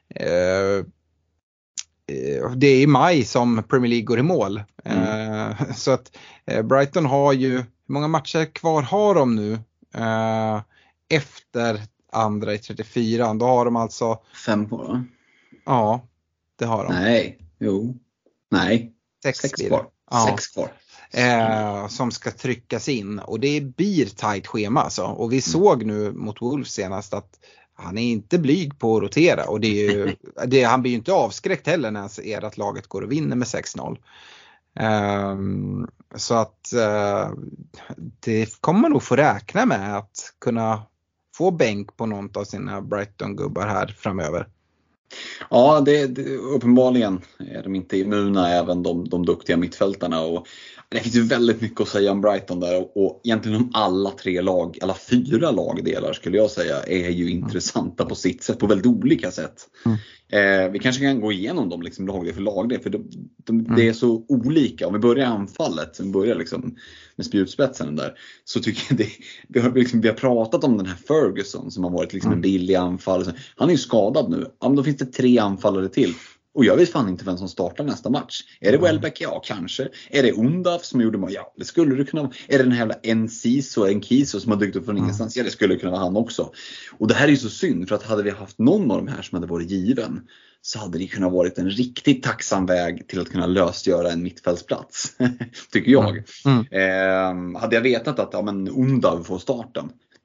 Uh, uh, det är i maj som Premier League går i mål. Mm. Uh, så att uh, Brighton har ju, hur många matcher kvar har de nu uh, efter andra i trettiofyra? Då har de alltså fem kvar, va? Ja, det har de. Nej, jo, nej, sex, sex kvar. Ja. Sex kvar. Eh, som ska tryckas in och det blir tajt schema alltså. Och vi mm. såg nu mot Wolves senast att han är inte blyg på att rotera och det är ju, det, han blir ju inte avskräckt heller när han ser att laget går och vinner med sex noll. Um, så att uh, det kommer man nog få räkna med att kunna få bänk på någon av sina Brighton-gubbar här framöver. Ja, det, det, uppenbarligen är de inte immuna, även de, de duktiga mittfältarna. Och det finns ju väldigt mycket att säga om Brighton där. Och, och egentligen om alla tre lag, alla fyra lagdelar skulle jag säga, är ju mm. intressanta på sitt sätt, på väldigt olika sätt. Mm. Eh, vi kanske kan gå igenom dem liksom lagdel för lagdel, för de, de, mm. det är så olika. Om vi börjar anfallet, om vi börjar liksom med spjutspetsen där, så tycker jag det, vi, har liksom, vi har pratat om den här Ferguson som har varit liksom mm. en billig anfall. Han är ju skadad nu. Ja, men då finns det tre anfallare till. Och jag vet fan inte vem som startar nästa match. Är det Welbeck? Ja, kanske. Är det Undav som gjorde mål? Ja, det skulle det kunna vara. Är det den här jävla Enciso, Enkiso som har dykt upp från ingenstans? Ja, det skulle kunna vara han också. Och det här är ju så synd, för att hade vi haft någon av de här som hade varit given, så hade det kunnat varit en riktigt tacksam väg till att kunna lösgöra en mittfältsplats. Tycker jag. Mm. Mm. Eh, hade jag vetat att ja, men Undav får starten,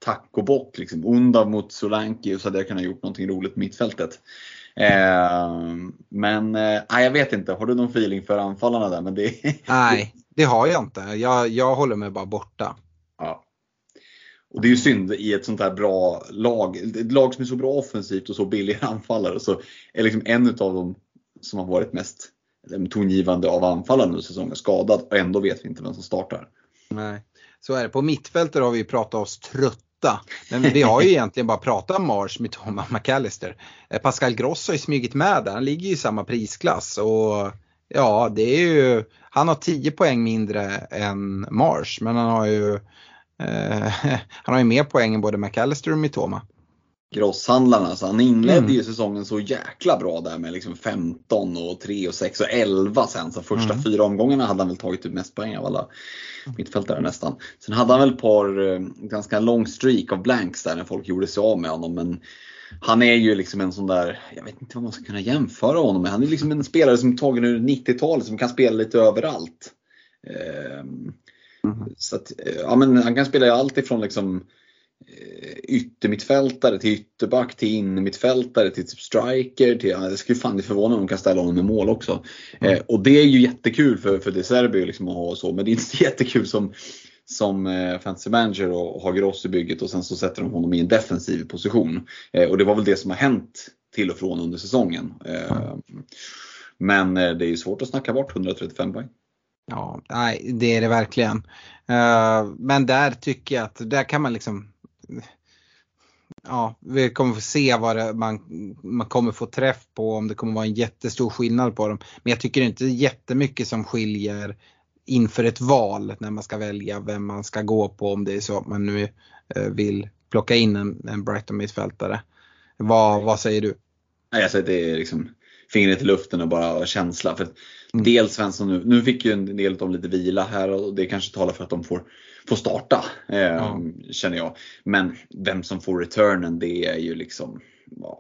tack och bock. Liksom. Onda mot Solanke, och så hade jag kunnat gjort någonting roligt på mittfältet. Eh, men eh, jag vet inte, har du någon feeling för anfallarna där? Men det... Nej, det har jag inte. Jag, jag håller mig bara borta. Ja. Och det är ju synd i ett sånt här bra lag, ett lag som är så bra offensivt och så billiga anfallare, så är liksom en av dem som har varit mest tongivande av anfallarna under säsongen skadad, och ändå vet vi inte vem som startar. Nej, så är det. På mittfältet har vi pratat oss trötta, men vi har ju egentligen bara pratat om Marsh, Mitoma, McAllister. Pascal Gross har ju smygit med där, han ligger ju i samma prisklass, och ja, det är ju, han har tio poäng mindre än Marsh, men han har ju eh, han har ju mer poäng än både McAllister och Mitoma. Grosshandlarna, alltså han inledde Mm. ju säsongen så jäkla bra där med liksom femton och tre och sex och elva sen, så första Mm. fyra omgångarna hade han väl tagit ut mest poäng av alla mittfältare nästan. Sen hade han väl ett par eh, ganska lång streak av blanks där när folk gjorde sig av med honom, men han är ju liksom en sån där, jag vet inte vad man ska kunna jämföra honom med. Han är liksom en spelare som tagit ur nittiotalet, som kan spela lite överallt. Eh, mm. Så att, ja, men han kan spela allt ifrån liksom yttermittfältare till ytterback till innermittfältare till typ striker till, ja, det skulle fan inte förvåna om de kan ställa honom med mål också. Mm. Eh, och det är ju jättekul för, för De Zerbi liksom att ha så, men det är inte jättekul som som eh, fantasy manager och ha Gross i bygget, och sen så sätter de honom i en defensiv position. Eh, och det var väl det som har hänt till och från under säsongen. Eh, mm. Men eh, det är ju svårt att snacka bort hundratrettiofem poäng. Ja, nej, det är det verkligen. Uh, men där tycker jag att där kan man liksom, ja, vi kommer få se vad det, man, man kommer få träff på, om det kommer vara en jättestor skillnad på dem. Men jag tycker inte jättemycket som skiljer inför ett val när man ska välja vem man ska gå på, om det är så att man nu uh, vill plocka in en, en Brighton mittfältare. Vad, vad säger du? Nej, alltså det är liksom fingret i luften och bara känsla. För Mm. dels Svensson nu, nu fick ju en del av dem lite vila här, och det kanske talar för att de får, får starta, eh, ja. känner jag. Men vem som får returnen, det är ju liksom, ja.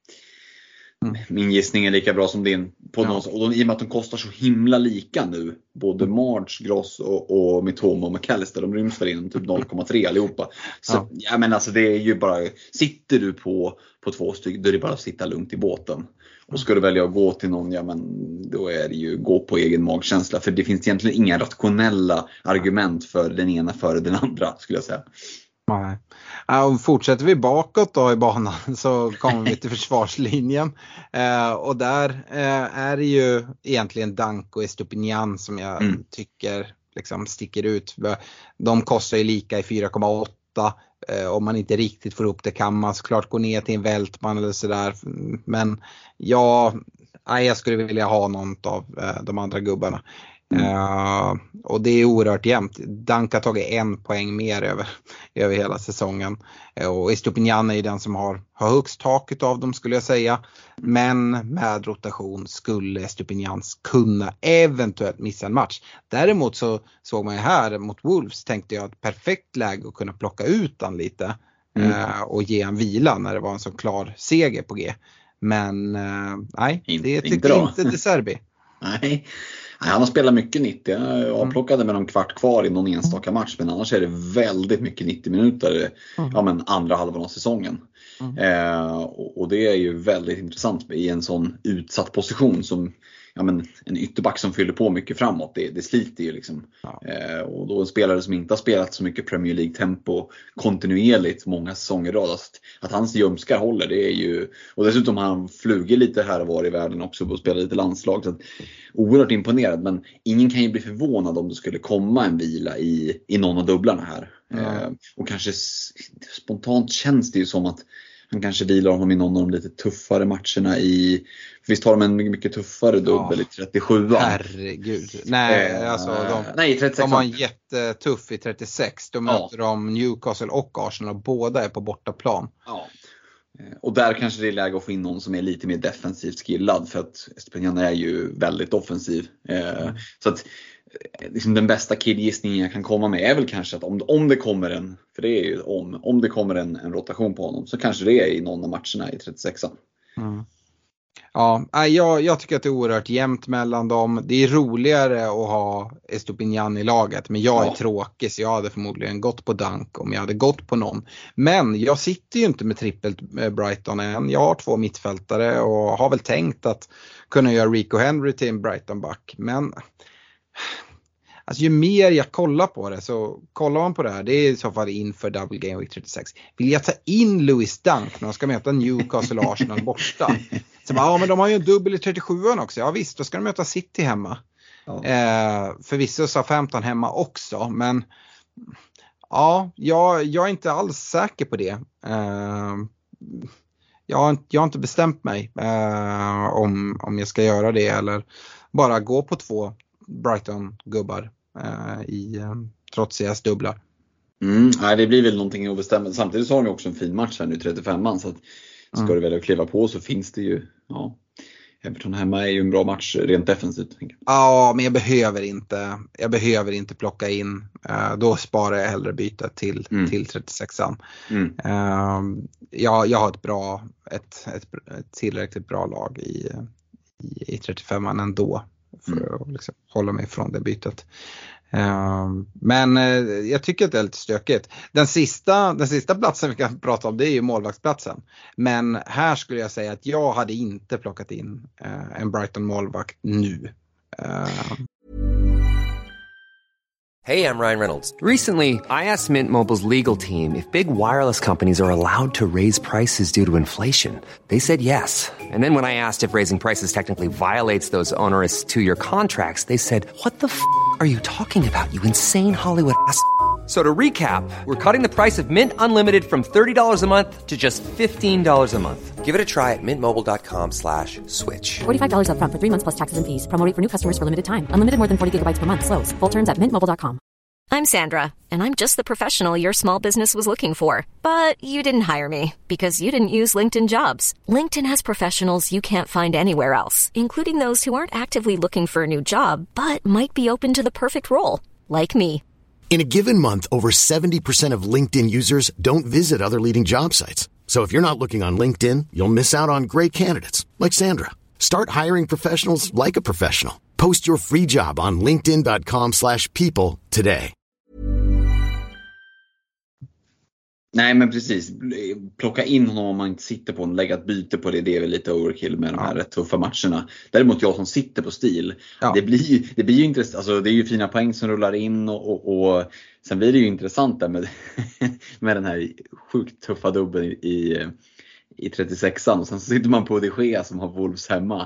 Mm. Min gissning är lika bra som din på ja. någon, och de, i och med att de kostar så himla lika nu, både March, Gross och, och Mitoma och McAllister, de ryms för in typ noll komma tre allihopa. Så ja. ja men alltså det är ju bara, sitter du på, på två stycken, då är det bara att sitta lugnt i båten. Och ska du välja att gå till någon, ja men då är det ju gå på egen magkänsla. För det finns egentligen inga rationella argument för den ena före den andra, skulle jag säga. Nej. Ja, fortsätter vi bakåt då i banan så kommer vi till försvarslinjen. Eh, och där eh, är det ju egentligen Dunk och Estupinian som jag mm. tycker liksom sticker ut. De kostar ju lika i fyra komma åtta. Om man inte riktigt får upp det kan man såklart gå ner till en Vältman eller sådär. Men ja, jag skulle vilja ha någon av de andra gubbarna. Mm. Uh, och det är oerhört jämnt. Dunk har tagit en poäng mer över, över hela säsongen. Uh, och Estupinian är ju den som har, har högst taket av dem, skulle jag säga. Men med rotation skulle Estupinian kunna eventuellt missa en match. Däremot så såg man ju här mot Wolves, tänkte jag ett perfekt läge att kunna plocka ut han lite. Mm. Uh, och ge en vila när det var en så klar seger på G. Men uh, nej, In, det tyckte inte De Zerbi. Nej. Han har spelat mycket nittio. Jag avplockade med någon kvart kvar i någon enstaka match. Men annars är det väldigt mycket nittio minuter. Mm. Ja, men andra halvan av säsongen. Mm. Eh, och, och det är ju väldigt intressant i en sån utsatt position som, ja, men en ytterback som fyller på mycket framåt. Det, det sliter ju liksom. Ja. Eh, och då en spelare som inte har spelat så mycket Premier League-tempo kontinuerligt många säsonger rad. Att, att hans ljumskar håller, det är ju... Och dessutom har han flugit lite här och var i världen också och spelat lite landslag. Så att, oerhört imponerad, men ingen kan ju bli förvånad om det skulle komma en vila i, i någon av dubblarna här. Mm. Eh, och kanske spontant känns det ju som att han kanske vilar honom i någon av de lite tuffare matcherna i... Visst har de en mycket, mycket tuffare dubbel ja. i trettiosju. Herregud. Nej, eh, alltså de, nej, trettiosex. De har en jättetuff i trettiosex. De möter ja. de Newcastle och Arsenal och båda är på bortaplan. Ja. Och där kanske det är läge att få in någon som är lite mer defensivt skillad, för att Estupinian är ju väldigt offensiv. Mm. Så att liksom den bästa killgissningen jag kan komma med är väl kanske att om, om det kommer en, för det är ju om, om det kommer en, en rotation på honom, så kanske det är i någon av matcherna i trettiosex. Mm. Ja, jag, jag tycker att det är oerhört jämnt mellan dem. Det är roligare att ha Estupiñán i laget, men jag är ja. tråkig så jag hade förmodligen gått på Dunk om jag hade gått på någon. Men jag sitter ju inte med trippelt Brighton än. Jag har två mittfältare och har väl tänkt att kunna göra Rico Henry till en Brighton-back. Men alltså, ju mer jag kollar på det, så kollar man på det här, det är i så fall inför Double Game Week trettiosex. Vill jag ta in Lewis Dunk när de ska möta Newcastle och Arsenal borta? Så bara, ja, men de har ju en dubbel i trettiosjuan också. Ja visst, då ska de möta City hemma. Ja. Eh, förvisso sa femton hemma också, men ja, jag, jag är inte alls säker på det. Eh, jag, jag har inte bestämt mig eh, om, om jag ska göra det eller bara gå på två Brighton-gubbar eh, i eh, trots deras dubblar. Mm, nej, det blir väl någonting att bestämma. Samtidigt så har de också en fin match här nu, trettiofemman, så att ska mm. du välja att kliva på så finns det ju, ja, Everton hemma är ju en bra match rent defensivt. Ja, men jag behöver inte, jag behöver inte plocka in, uh, då sparar jag hellre byta till, mm. till trettiosexan. Mm. Uh, jag, jag har ett bra, ett, ett, ett tillräckligt bra lag i, i, i trettiofemman ändå för mm. att liksom hålla mig från det bytet. Uh, men uh, jag tycker att det är lite stökigt. Den sista, den sista platsen vi kan prata om, det är ju målvaktsplatsen. Men här skulle jag säga att jag hade inte plockat in uh, en Brighton målvakt nu. Uh. Hey, I'm Ryan Reynolds. Recently, I asked Mint Mobile's legal team if big wireless companies are allowed to raise prices due to inflation. They said yes. And then when I asked if raising prices technically violates those onerous two-year contracts, they said, what the f*** are you talking about, you insane Hollywood ass? So to recap, we're cutting the price of Mint Unlimited from thirty dollars a month to just fifteen dollars a month. Give it a try at mintmobile.com slash switch. forty-five dollars up front for three months plus taxes and fees. Promo rate for new customers for limited time. Unlimited more than forty gigabytes per month. Slows full terms at mint mobile dot com. I'm Sandra, and I'm just the professional your small business was looking for. But you didn't hire me because you didn't use LinkedIn Jobs. LinkedIn has professionals you can't find anywhere else, including those who aren't actively looking for a new job, but might be open to the perfect role, like me. In a given month, over seventy percent of LinkedIn users don't visit other leading job sites. So if you're not looking on LinkedIn, you'll miss out on great candidates like Sandra. Start hiring professionals like a professional. Post your free job on linkedin dot com slash people today. Nej, men precis. Plocka in honom om man inte sitter på en, lägga ett byte på det. Det är väl lite overkill med de här rätt tuffa matcherna. Däremot jag som sitter på stil, ja. det, blir, det blir ju intressant. Alltså, det är ju fina poäng som rullar in och, och, och sen blir det ju intressant där med, med den här sjukt tuffa dubben i, i, i trettiosexan. Och sen så sitter man på De Gea som har Wolves hemma.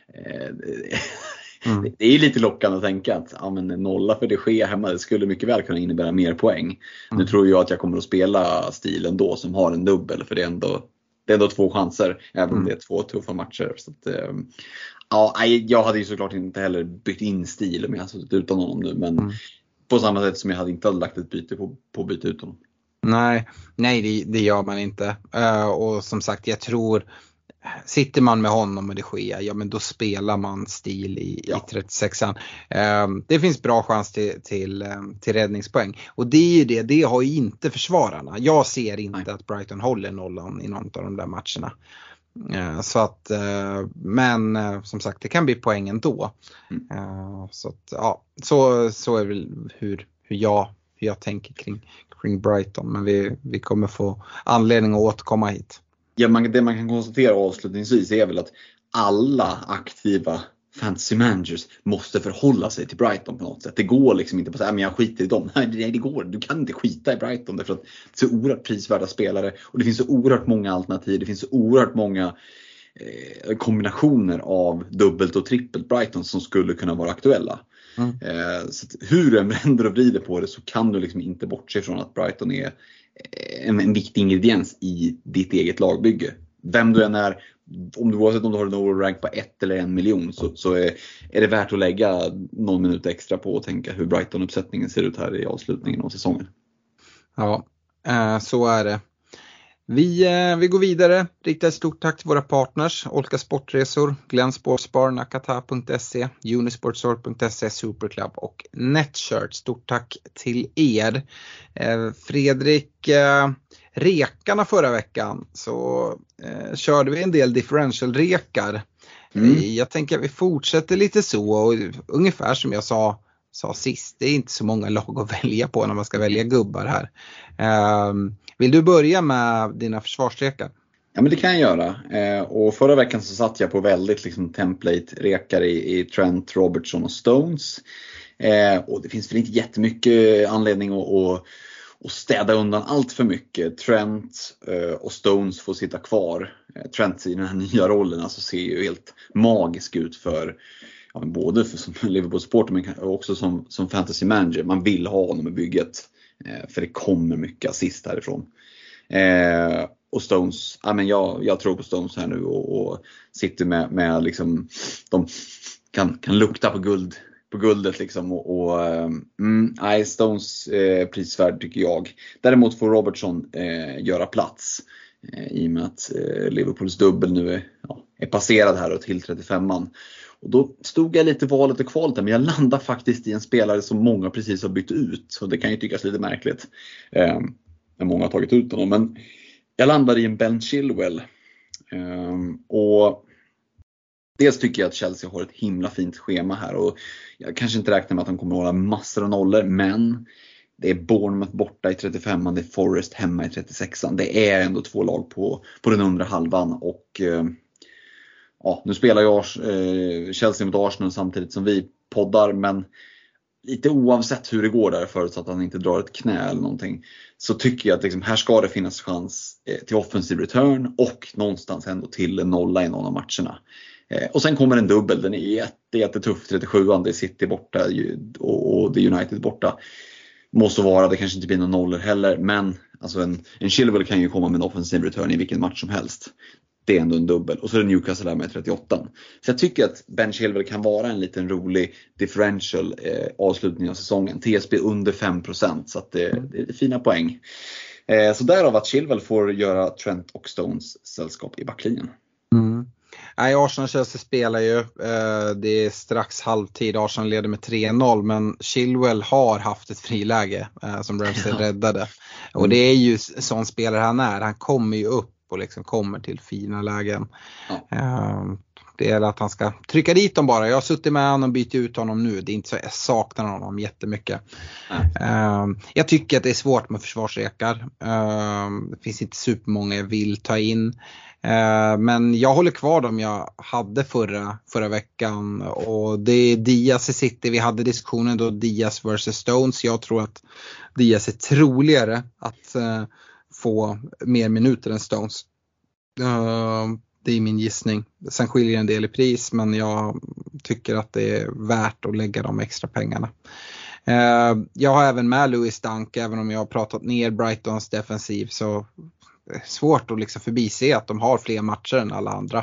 Mm. Det är lite lockande att tänka att ja, men nolla för De Gea hemma, det skulle mycket väl kunna innebära mer poäng. Mm. Nu tror jag att jag kommer att spela stilen då som har en dubbel, för det är ändå, det är ändå två chanser, även om mm. det är två tuffa matcher. Så att, ja, jag hade ju såklart inte heller bytt in stil om jag hade suttit utan honom nu, men mm. på samma sätt som jag hade inte hade lagt ett byte på, på byte ut honom. Nej, nej det, det gör man inte. Uh, och som sagt, jag tror sitter man med honom och det sker, ja men då spelar man stil i, ja. i trettiosexan. Um, det finns bra chans till, till, um, till räddningspoäng. Och det är ju det, det har ju inte försvararna. Jag ser inte Nej. att Brighton håller nollan i någon av de där matcherna. Uh, så att, uh, men uh, som sagt, det kan bli poäng ändå. Mm. Uh, så att, ja, så, så är väl hur, hur, jag, hur jag tänker kring, kring Brighton. Men vi, vi kommer få anledning att återkomma hit. Ja, man, det man kan konstatera avslutningsvis är väl att alla aktiva fantasy managers måste förhålla sig till Brighton på något sätt. Det går liksom inte på att säga, men jag skiter i dem. Nej, det går. Du kan inte skita i Brighton därför att det är så oerhört prisvärda spelare och det finns så oerhört många alternativ. Det finns så oerhört många eh, kombinationer av dubbelt och trippelt Brighton som skulle kunna vara aktuella. Mm. Eh, så att hur du än vänder och vrider på det så kan du liksom inte bortse från att Brighton är En, en viktig ingrediens i ditt eget lagbygge. Vem du än är, om du, oavsett om du har en overrank på ett eller en miljon, så, så är, är det värt att lägga någon minut extra på att tänka hur Brighton-uppsättningen ser ut här i avslutningen av säsongen. Ja, så är det. Vi, vi går vidare. Riktar ett stort tack till våra partners. Olka Sportresor, Glenn Sportspar, Nakata punkt se, Unisportsort punkt se, Superclub och Netshirt. Stort tack till er. Eh, Fredrik, eh, rekarna förra veckan så eh, körde vi en del differential-rekar. Mm. Jag tänker att vi fortsätter lite så, och ungefär som jag sa, sa sist, det är inte så många lag att välja på när man ska välja gubbar här. Um, vill du börja med dina försvarsrekar? Ja, men det kan jag göra. Eh, och förra veckan så satt jag på väldigt liksom, template-rekar i, i Trent, Robertson och Stones. Eh, och det finns väl inte jättemycket anledning att, att, att städa undan allt för mycket. Trent eh, och Stones får sitta kvar. Eh, Trent i den här nya rollen alltså, ser ju helt magisk ut för, ja, både för som Liverpool-supporter men också som, som fantasy manager. Man vill ha honom i bygget. Eh, för det kommer mycket assist härifrån. Eh, och Stones, ja, men jag, jag tror på Stones här nu och, och sitter med, med liksom, de kan, kan lukta på guld på guldet liksom och, och mm, nej, Stones eh, prisvärd tycker jag. Däremot får Robertson eh, göra plats eh, i och med att eh, Liverpools dubbel nu är, ja, är passerad här och till trettiofemman. Och då stod jag lite valet och kvalet där, men jag landar faktiskt i en spelare som många precis har bytt ut, och det kan ju tyckas lite märkligt eh, när många har tagit ut honom, men jag landar i en Ben Chilwell eh, och dels tycker jag att Chelsea har ett himla fint schema här, och jag kanske inte räknar med att de kommer att hålla massor av nollor, men det är Bournemouth borta i trettiofemman, det är Forest hemma i trettiosexan. Det är ändå två lag på, på den undre halvan, och eh, ja, nu spelar jag eh, Chelsea mot Arsenal samtidigt som vi poddar, men lite oavsett hur det går där, förutsatt att han inte drar ett knä eller någonting, så tycker jag att liksom, här ska det finnas chans eh, till offensiv return och någonstans ändå till en nolla i någon av matcherna. Eh, och sen kommer en dubbel, den är jätte, jättetuff, trettiosjuan, det är City borta och, och det är United borta. Måste vara, det kanske inte blir någon nollor heller, men alltså en, en Chilwell kan ju komma med en offensiv return i vilken match som helst. Det är ändå en dubbel. Och så är det Newcastle där med trettioåtta. Så jag tycker att Ben Chilwell kan vara en liten rolig differential eh, avslutning av säsongen. T S B under fem procent, så att det, det är fina poäng. Eh, så därav att Chilwell får göra Trent och Stones sällskap i backlinjen. Mm. Nej, Arsenal-Chelsea spelar ju, eh, det är strax halvtid, Arsenal leder med tre noll, men Chilwell har haft ett friläge eh, som Ramsey ja. räddade. Och mm. det är ju sån spelare han är, han kommer ju upp och liksom kommer till fina lägen. Ja. Eh, det är att han ska trycka dit dem bara. Jag har suttit med honom och bytt ut honom nu. Det är inte så jag saknar honom jättemycket. Uh, jag tycker att det är svårt med försvarsrekar. Uh, det finns inte supermånga jag vill ta in. Uh, men jag håller kvar dem jag hade förra, förra veckan. Och det är Diaz i City. Vi hade diskussionen då Diaz versus Stones. Jag tror att Diaz är troligare att uh, få mer minuter än Stones. Uh, Det är min gissning. Sen skiljer en del i pris, men jag tycker att det är värt att lägga de extra pengarna. Eh, jag har även med Lewis Dunk, även om jag har pratat ner Brightons defensiv, så det är svårt att liksom förbise att de har fler matcher än alla andra.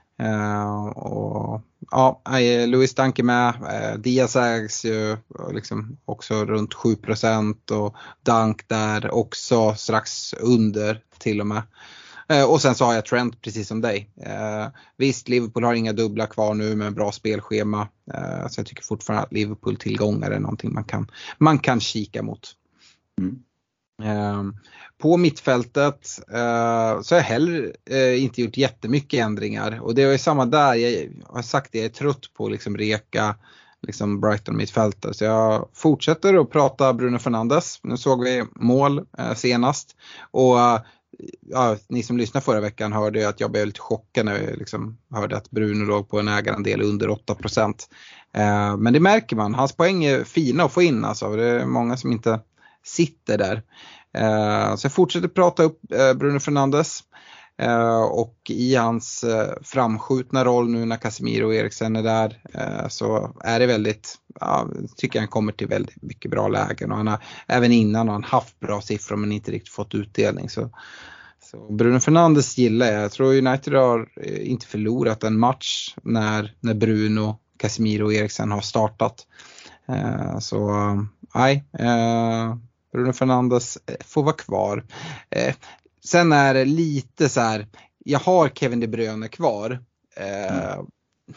Eh, och, ja, Lewis Dunk är med. Eh, Diaz ägs ju liksom också runt sju procent och Dunk där också strax under till och med. Och sen så har jag Trent precis som dig. Eh, visst, Liverpool har inga dubbla kvar nu med bra spelschema. Eh, så jag tycker fortfarande att Liverpool-tillgångar är någonting man kan, man kan kika mot. Mm. Eh, på mittfältet eh, så har jag heller eh, inte gjort jättemycket ändringar. Och det är ju samma där. Jag har sagt det, jag är trött på liksom reka liksom Brighton mittfältet. Så jag fortsätter att prata Bruno Fernandes. Nu såg vi mål eh, senast. Och eh, ja, ni som lyssnade förra veckan hörde att jag blev lite chockad när jag liksom hörde att Bruno låg på en ägarandel under åtta procent. Eh, men det märker man, hans poäng är fina att få in alltså. Det är många som inte sitter där. Eh, så jag fortsätter prata upp eh, Bruno Fernandes. Eh, och i hans eh, framskjutna roll nu när Casemiro och Eriksen är där eh, så är det väldigt, ja, tycker han kommer till väldigt mycket bra lägen, och han har även innan har han haft bra siffror men inte riktigt fått utdelning, så, så Bruno Fernandes gillar jag. Jag tror United har eh, inte förlorat en match när, när Bruno, Casemiro och Eriksen har startat, eh, så nej, eh, Bruno Fernandes får vara kvar. eh, Sen är det lite så här, jag har Kevin De Bruyne kvar. Eh, mm.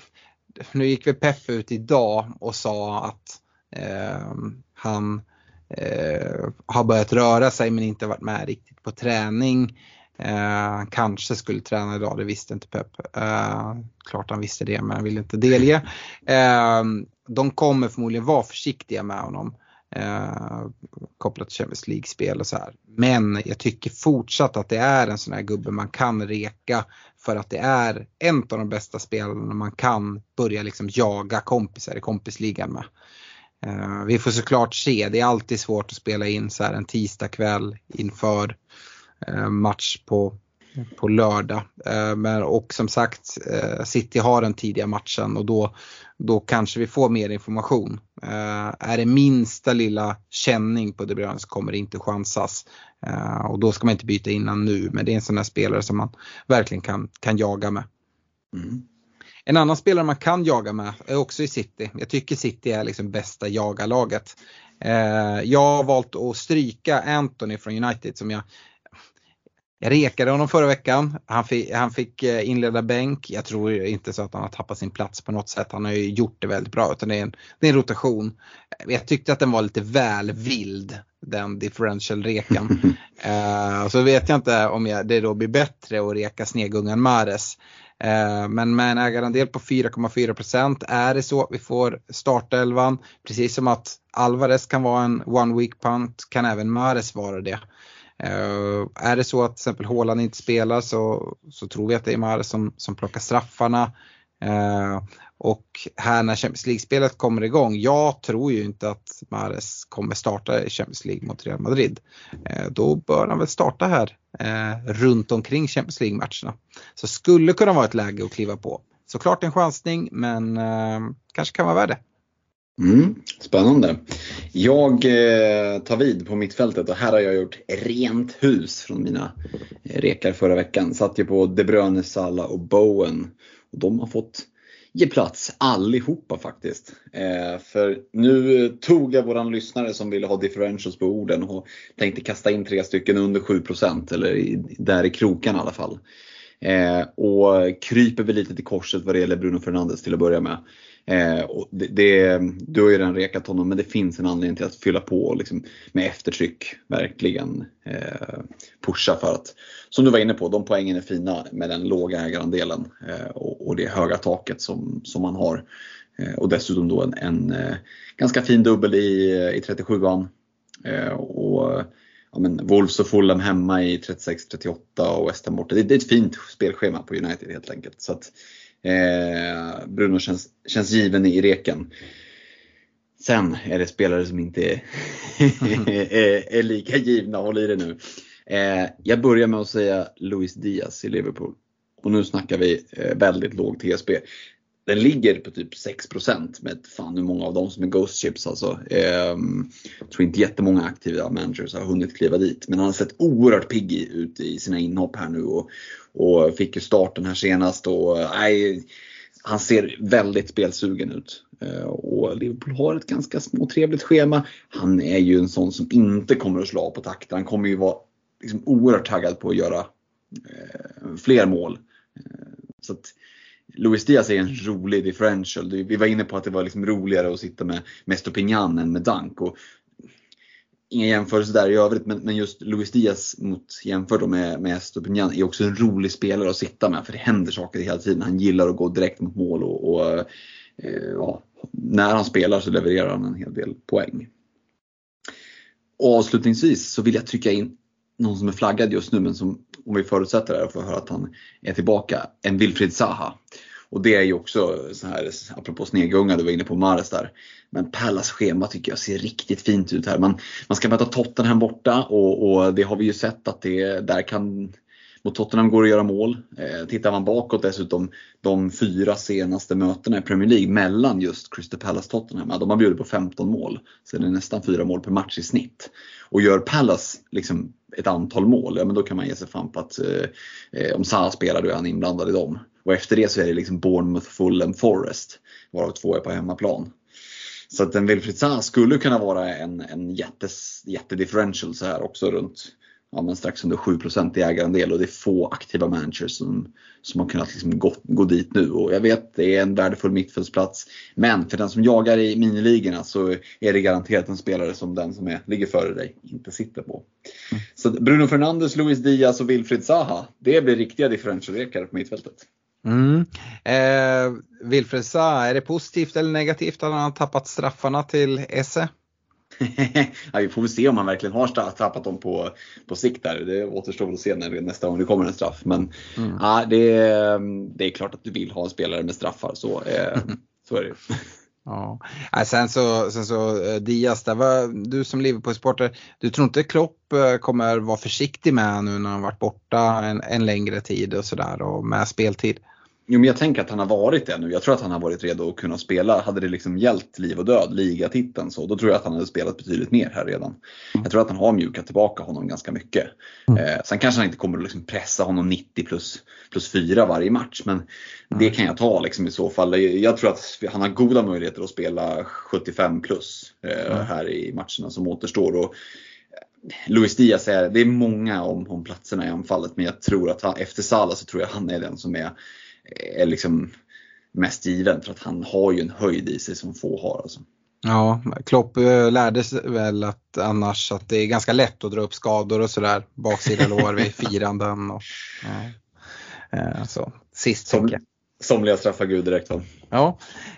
Nu gick vi Pep ut idag och sa att eh, han eh, har börjat röra sig men inte varit med riktigt på träning. Eh, kanske skulle träna idag, det visste inte Pep. Eh, klart han visste det, men han ville inte delge. Eh, de kommer förmodligen vara försiktiga med honom. Eh, kopplat till Champions League-spel och så här. Men jag tycker fortsatt att det är en sån här gubbe man kan reka, för att det är en av de bästa spelarna man kan börja liksom jaga kompisar i kompisligan med. Eh, vi får såklart se, det är alltid svårt att spela in så här en tisdag kväll inför eh, match på på lördag. Eh, men, och som sagt, eh, City har den tidiga matchen och då, då kanske vi får mer information. Eh, är det minsta lilla känning på De Bruyne så kommer det inte chansas. Eh, och då ska man inte byta innan nu, men det är en sån här spelare som man verkligen kan, kan jaga med. Mm. En annan spelare man kan jaga med är också i City. Jag tycker City är liksom bästa jagarlaget. Eh, jag har valt att stryka Anthony från United som jag Jag rekade honom förra veckan. Han fick, han fick inleda bänk. Jag tror inte så att han har tappat sin plats på något sätt. Han har ju gjort det väldigt bra. Utan det är en, det är en rotation. Jag tyckte att den var lite väl vild, den differential-rekan. uh, så vet jag inte om jag, det då blir bättre att reka snegungan Mahrez. Uh, men med en ägarandel på fyra komma fyra procent är det så att vi får startelvan. Precis som att Alvarez kan vara en one week punt, kan även Mahrez vara det. Uh, är det så att till exempel Haaland inte spelar så, så tror vi att det är Mahrez som, som plockar straffarna. Uh, och här när Champions League-spelet kommer igång, jag tror ju inte att Mahrez kommer starta i Champions League mot Real Madrid. Uh, då bör han väl starta här uh, runt omkring Champions League-matcherna. Så skulle kunna vara ett läge att kliva på. Såklart en chansning, men uh, kanske kan vara värd det. Mm, spännande. Jag eh, tar vid på mittfältet och här har jag gjort rent hus från mina eh, rekar förra veckan. Satt ju på De Bruyne, Salah och Bowen. Och de har fått ge plats allihopa faktiskt. Eh, för nu tog jag våran lyssnare som ville ha differentials på orden och tänkte kasta in tre stycken under sju procent. Eller i, där i krokan i alla fall. Eh, och kryper väl lite till korset vad det gäller Bruno Fernandes till att börja med. Eh, och det, det, du har ju redan rekat honom, men det finns en anledning till att fylla på liksom, med eftertryck verkligen eh, pusha för att, som du var inne på, de poängen är fina med den låga ägarandelen eh, och, och det höga taket som, som man har eh, och dessutom då en, en eh, ganska fin dubbel i, i trettiosjuan eh, och ja, men Wolves och Fulham hemma i trettiosex trettioåtta och West Ham borta. Det, det är ett fint spelschema på United helt enkelt, så att Eh, Bruno känns, känns given i reken. Sen är det spelare som inte är, är, är lika givna. Håll i det nu. eh, Jag börjar med att säga Luis Diaz i Liverpool. Och nu snackar vi eh, väldigt låg T S P. Den ligger på typ sex procent med fan hur många av dem som är ghost chips alltså. eh, Jag tror inte jättemånga aktiva managers har hunnit kliva dit, men han har sett oerhört pigg ut i sina inhopp här nu och, och fick ju starten här senast och nej, han ser väldigt spelsugen ut. eh, Och Liverpool har ett ganska småtrevligt schema. Han är ju en sån som inte kommer att slå på takten. Han kommer ju vara liksom oerhört taggad på att göra eh, fler mål. eh, Så att Luis Diaz är en rolig differential. Vi var inne på att det var liksom roligare att sitta med, med Stopignan än med Dunk. Och inga jämförelser där i övrigt. Men, men just Luis Diaz mot, jämfört med, med Stopignan är också en rolig spelare att sitta med. För det händer saker hela tiden. Han gillar att gå direkt mot mål. Och, och eh, ja, när han spelar så levererar han en hel del poäng. Och avslutningsvis så vill jag trycka in någon som är flaggad just nu, men som, om vi förutsätter det, för att höra att han är tillbaka, en Wilfried Zaha. Och det är ju också så här, apropå snegunga, du var inne på Mahrez där. Men Pallas schema tycker jag ser riktigt fint ut här. Man, man ska möta Tottenham borta och, och det har vi ju sett att det där kan, mot Tottenham går att göra mål. Eh, tittar man bakåt dessutom, de fyra senaste mötena i Premier League mellan just Crystal Palace och Tottenham, ja, de har bjudit på femton mål. Så det är nästan fyra mål per match i snitt. Och gör Palace liksom ett antal mål, ja, men då kan man ge sig fan på att eh, om Zaha spelar, då är han inblandad i dem. Och efter det så är det liksom Bournemouth, Fulham, Forest, varav två är på hemmaplan. Så att en Wilfried Zaha skulle kunna vara en, en jättes, jättedifferential så här också runt ja, men strax under sju procent i ägarandel, och det är få aktiva managers som, som har kunnat liksom gå, gå dit nu. Och jag vet, det är en värdefull mittfältsplats, men för den som jagar i miniligorna så är det garanterat en spelare som den som är, ligger före dig inte sitter på. Mm. Så Bruno Fernandes, Luis Diaz och Wilfried Zaha, det blir riktiga differentialrekar på mittfältet. Mm. Eh, Wilfried Zaha, är det positivt eller negativt att han har tappat straffarna till Esse? Ja, vi får väl se om han verkligen har tappat dem på, på sikt där. Det återstår väl att se när nästa gång det kommer en straff. Men mm. ja, det, det är klart att du vill ha en spelare med straffar. Så, eh, så är det. Ja. Sen så, sen så Diaz, där var du som Liverpool-supporter, du tror inte Klopp kommer vara försiktig med nu när han varit borta en, en längre tid och sådär, och med speltid? Jo, men jag tänker att han har varit det nu. Jag tror att han har varit redo att kunna spela. Hade det liksom gällt liv och död, ligatiteln, så då tror jag att han hade spelat betydligt mer här redan. Jag tror att han har mjukat tillbaka honom ganska mycket. Mm. Eh, sen kanske han inte kommer att liksom pressa honom nittio plus, plus fyra varje match. Men mm. det kan jag ta liksom i så fall. Jag tror att han har goda möjligheter att spela sjuttiofem plus eh, mm. här i matcherna som återstår. Och Luis Diaz är, det är många om, om platserna i anfallet. Men jag tror att han, efter Salah så tror jag han är den som är är liksom mest given, för att han har ju en höjd i sig som få har alltså. Ja, Klopp lärde sig väl att annars att det är ganska lätt att dra upp skador och sådär, baksida lår vid firanden och ja. Så sist som, somliga straffar Gud direkt va? Ja.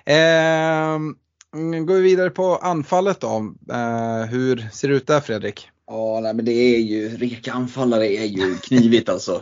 Eh, går vi vidare på anfallet då. Eh, hur ser det ut där, Fredrik? Ja, nej, men det är ju reka anfallare är ju knivigt alltså.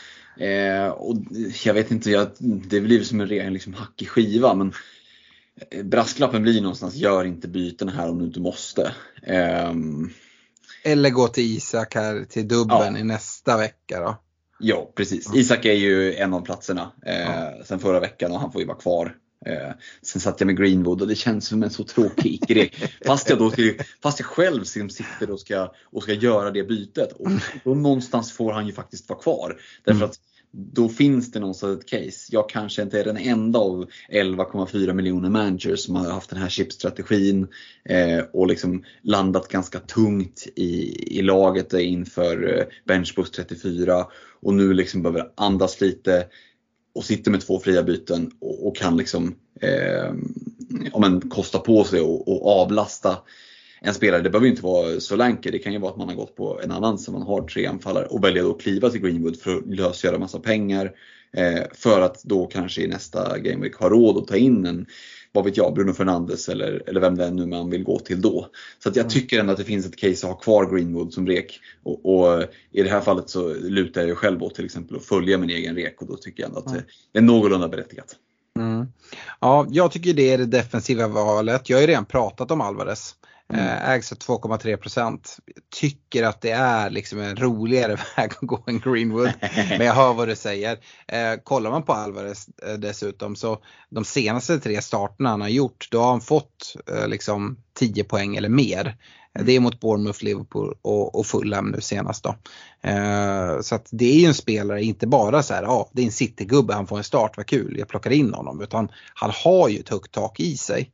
Eh, och jag vet inte, jag, det blir som en ren liksom hackig skiva, men brasklappen blir någonstans, gör inte byten här om du inte måste. Eh, Eller gå till Isak här till dubben ja. i nästa vecka då. Ja, precis. Ja. Isak är ju en av platserna eh, ja. sen förra veckan, och han får ju vara kvar. Eh, sen satt jag med Greenwood och det känns som en så tråkig icke-rek. Fast jag då fast jag själv liksom sitter och ska, och ska göra det bytet. Och då någonstans får han ju faktiskt vara kvar. Därför mm. att då finns det någonstans ett case. Jag kanske inte är den enda av elva komma fyra miljoner managers som har haft den här chipstrategin eh, och liksom landat ganska tungt i, i laget inför eh, benchboost trettiofyra. Och nu liksom behöver andas lite och sitter med två fria byten och, och kan liksom eh, om man kosta på sig och, och avlasta en spelare. Det behöver ju inte vara Solanke, det kan ju vara att man har gått på en annan som man har tre anfallare och väljer att kliva till Greenwood för att lösgöra massa pengar eh, för att då kanske i nästa gameweek ha råd att ta in en, vad vet jag, Bruno Fernandes eller, eller vem det är nu man vill gå till då. Så att jag tycker ändå att det finns ett case att ha kvar Greenwood som rek. Och, och i det här fallet så lutar jag ju själv åt till exempel att följa min egen rek, och då tycker jag ändå att mm. det är någorlunda berättigat. Mm. Ja, jag tycker det är det defensiva valet. Jag har ju redan pratat om Alvarez. Mm. Ägs av två komma tre procent. Tycker att det är liksom en roligare väg att gå än Greenwood. Men jag hör vad du säger. eh, Kollar man på Alvarez eh, dessutom, så de senaste tre starterna han har gjort, då har han fått eh, liksom tio poäng eller mer. Det är mot Bournemouth, Liverpool och, och Fulham nu senast då. Eh, så att det är ju en spelare, inte bara så här, ja ah, det är en City-gubbe, han får en start, vad kul, jag plockar in honom. Utan han har ju ett högt tak i sig.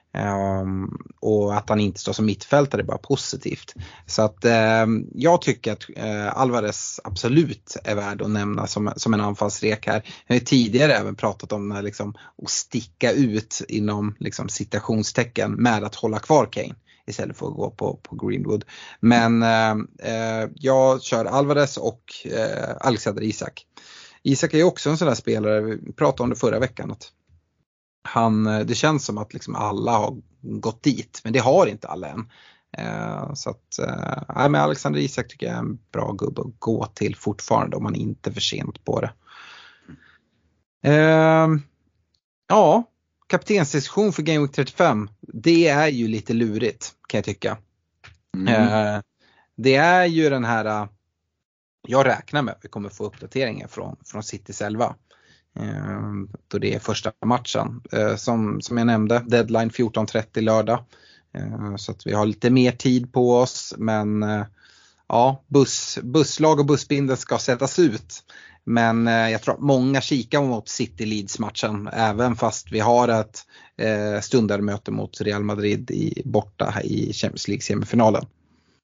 Um, och att han inte står som mittfältare är bara positivt. Så att um, jag tycker att uh, Alvarez absolut är värd att nämna som, som en anfallsrek här. Jag har tidigare även pratat om uh, liksom, att sticka ut inom liksom, citationstecken med att hålla kvar Kane istället för att gå på, på Greenwood. Men uh, uh, jag kör Alvarez och uh, Alexander Isak. Isak är ju också en sån där spelare, vi pratade om det förra veckan, att han, det känns som att liksom alla har gått dit, men det har inte alla än. Eh, så att eh, med Alexander Isak tycker jag är en bra gubbe att gå till fortfarande om man inte är för sent på det. Eh, ja, kaptensdiskussion för Game Week trettiofem. Det är ju lite lurigt kan jag tycka. Mm. Eh, det är ju den här, jag räknar med att vi kommer få uppdateringar från, från Citys elva. Då det är första matchen som, som jag nämnde, deadline fjorton trettio lördag, så att vi har lite mer tid på oss. Men ja, buss, busslag och bussbindel ska sättas ut. Men jag tror att många kikar mot City Leeds matchen, även fast vi har ett eh, stundande möte mot Real Madrid i, borta i Champions League semifinalen.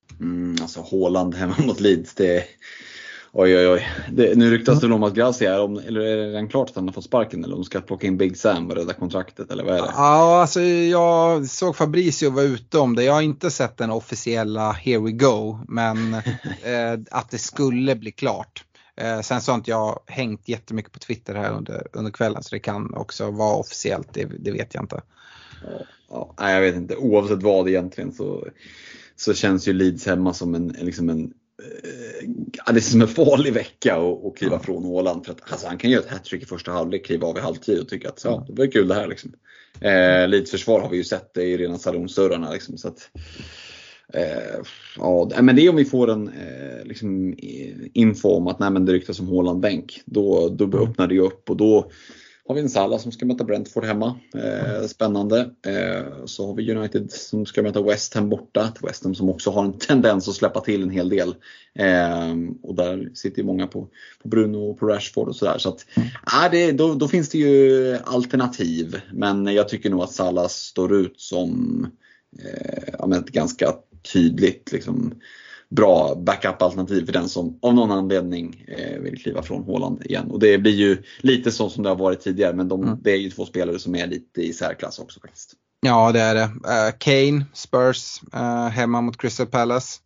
Mm, alltså Haaland hemma mot Leeds, det oj oj oj. Det, nu ryktas det om att Gracia är, om, eller är det redan klart att han har fått sparken, eller om de ska plocka in Big Sam och rädda kontraktet, eller vad är det? Ja, alltså jag såg Fabrizio var ute om det. Jag har inte sett den officiella here we go, men eh, att det skulle bli klart. Eh, sen så har inte jag hängt jättemycket på Twitter här under, under kvällen, så det kan också vara officiellt, det, det vet jag inte. Ja, ja, nej, jag vet inte. Oavsett vad egentligen så, så känns ju Leeds hemma som en, liksom en Ja, det är som en farlig vecka att kliva ja. från Haaland, för att alltså, han kan göra ett hattrick i första halvlek, kliva av i halvtid och tycka att ja, det var kul det här liksom. Eh, Leeds försvar har vi ju sett det i rena salonsdörrarna liksom, så att eh, ja, men det är om vi får en eh, liksom, info om att nej, men det ryktas som Haaland bänk, då, då mm. öppnar det ju upp, och då har vi en Salah som ska möta Brentford hemma. Eh, spännande. Eh, så har vi United som ska möta West Ham borta. West Ham som också har en tendens att släppa till en hel del. Eh, och där sitter ju många på, på Bruno och på Rashford och sådär. Så att, eh, det, då, då finns det ju alternativ. Men jag tycker nog att Salah står ut som eh, ja, men ett ganska tydligt liksom, bra backup-alternativ för den som av någon anledning eh, vill kliva från Haaland igen. Och det blir ju lite så som det har varit tidigare, men de, mm. det är ju två spelare som är lite i särklass också faktiskt. Ja, det är det. Uh, Kane, Spurs, uh, hemma mot Crystal Palace.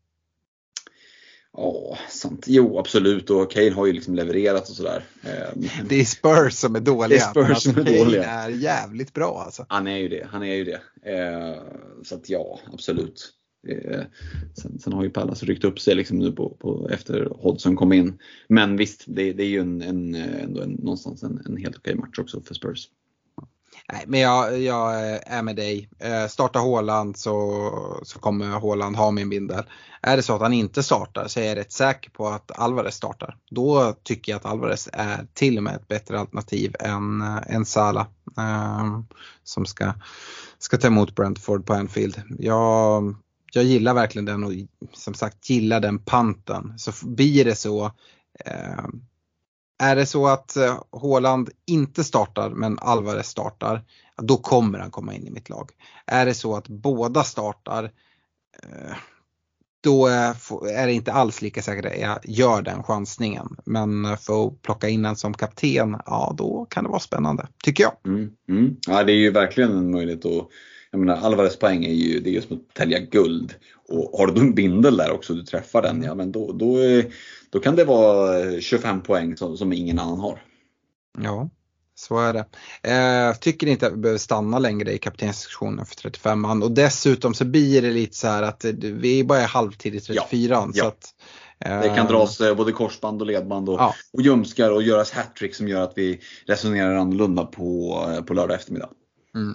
Ja, sant. Jo, absolut. Och Kane har ju liksom levererat och sådär. Eh, det är Spurs som är dåliga. Det är Spurs som är dåliga. Kane är jävligt bra alltså. Han är ju det, han är ju det. Eh, så att ja, absolut. Eh, sen, sen har ju Palace ryckt upp sig liksom nu på, på, efter Hodgson kom in. Men visst, det, det är ju en, en, ändå en, någonstans en, en helt okej match också för Spurs. Nej, men jag, jag är med dig. Eh, starta Haaland så, så kommer Haaland ha min bindel. Är det så att han inte startar så är jag rätt säker på att Alvarez startar. Då tycker jag att Alvarez är till och med ett bättre alternativ än, än Salah. Eh, som ska, ska ta emot Brentford på Anfield. Jag... Jag gillar verkligen den och som sagt gillar den panten. Så blir det så, eh, är det så att eh, Haaland inte startar men Alvarez startar, då kommer han komma in i mitt lag. Är det så att båda startar, eh, då är, är det inte alls lika säkert att jag gör den chansningen. Men för att plocka in en som kapten, ja då kan det vara spännande, tycker jag. Mm, mm. Ja, det är ju verkligen en möjlighet att, jag menar, Alvarez poäng är ju, det är ju som att tälja guld. Och har du en bindel där också, du träffar den, ja men då, då, då kan det vara tjugofem poäng som, som ingen annan har. Ja, så är det. Jag tycker inte att vi behöver stanna längre i kaptenssektionen för trettiofem man. Och dessutom så blir det lite så här att vi är bara halvtid i trettiofyra. Ja, så ja. Att, det kan dras både korsband och ledband och, ja. och ljumskar och göras hattrick som gör att vi resonerar annorlunda på, på lördag eftermiddag. Mm.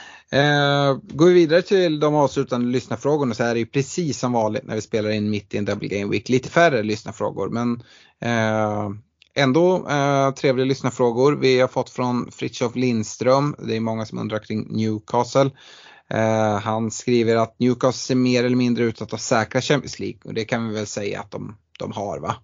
Eh, går vi vidare till de avslutande lyssnarfrågorna, så är det ju precis som vanligt när vi spelar in mitt i en Double Game Week. Lite färre lyssnarfrågor, men eh, ändå eh, trevliga lyssnarfrågor. Vi har fått från Fritjof Lindström. Det är många som undrar kring Newcastle. Eh, han skriver att Newcastle ser mer eller mindre ut att säkra Champions League, och det kan vi väl säga att de, de har, va?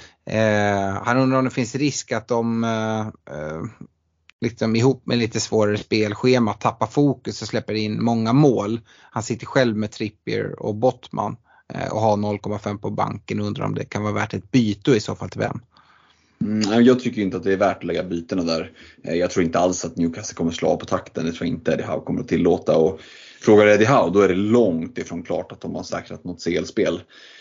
Eh, han undrar om det finns risk att de eh, eh, liksom ihop med lite svårare spelschema tappar fokus och släpper in många mål. Han sitter själv med Trippier och Botman eh, och har noll komma fem på banken, och undrar om det kan vara värt ett byte, i så fall till vem? Mm, jag tycker inte att det är värt att lägga bytena där. Jag tror inte alls att Newcastle kommer slå på takten. Det tror jag inte Eddie Howe kommer att tillåta. Och frågar Eddie Howe, då är det långt ifrån klart att de har säkrat något C L-spel.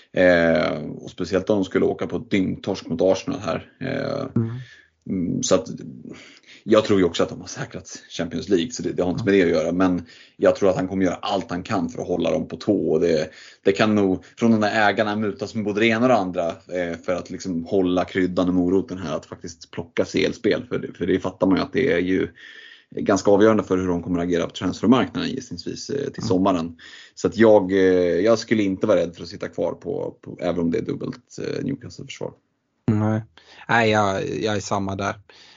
Eh, och speciellt om de skulle åka på ett dyngtorsk mot Arsenal här. Eh, mm. Så att jag tror ju också att de har säkrat Champions League, så det, det har inte med det att göra. Men jag tror att han kommer göra allt han kan för att hålla dem på tå. Och det, det kan nog från de där ägarna mutas med både det ena och det andra eh, för att liksom hålla kryddan och moroten här, att faktiskt plocka C L-spel. För det, för det fattar man ju att det är ju ganska avgörande för hur de kommer att agera på transfermarknaden gissningsvis eh, till sommaren. Så att jag, eh, jag skulle inte vara rädd för att sitta kvar på, på även om det är dubbelt eh, Newcastle-försvar. Nej, Nej jag, jag är samma där.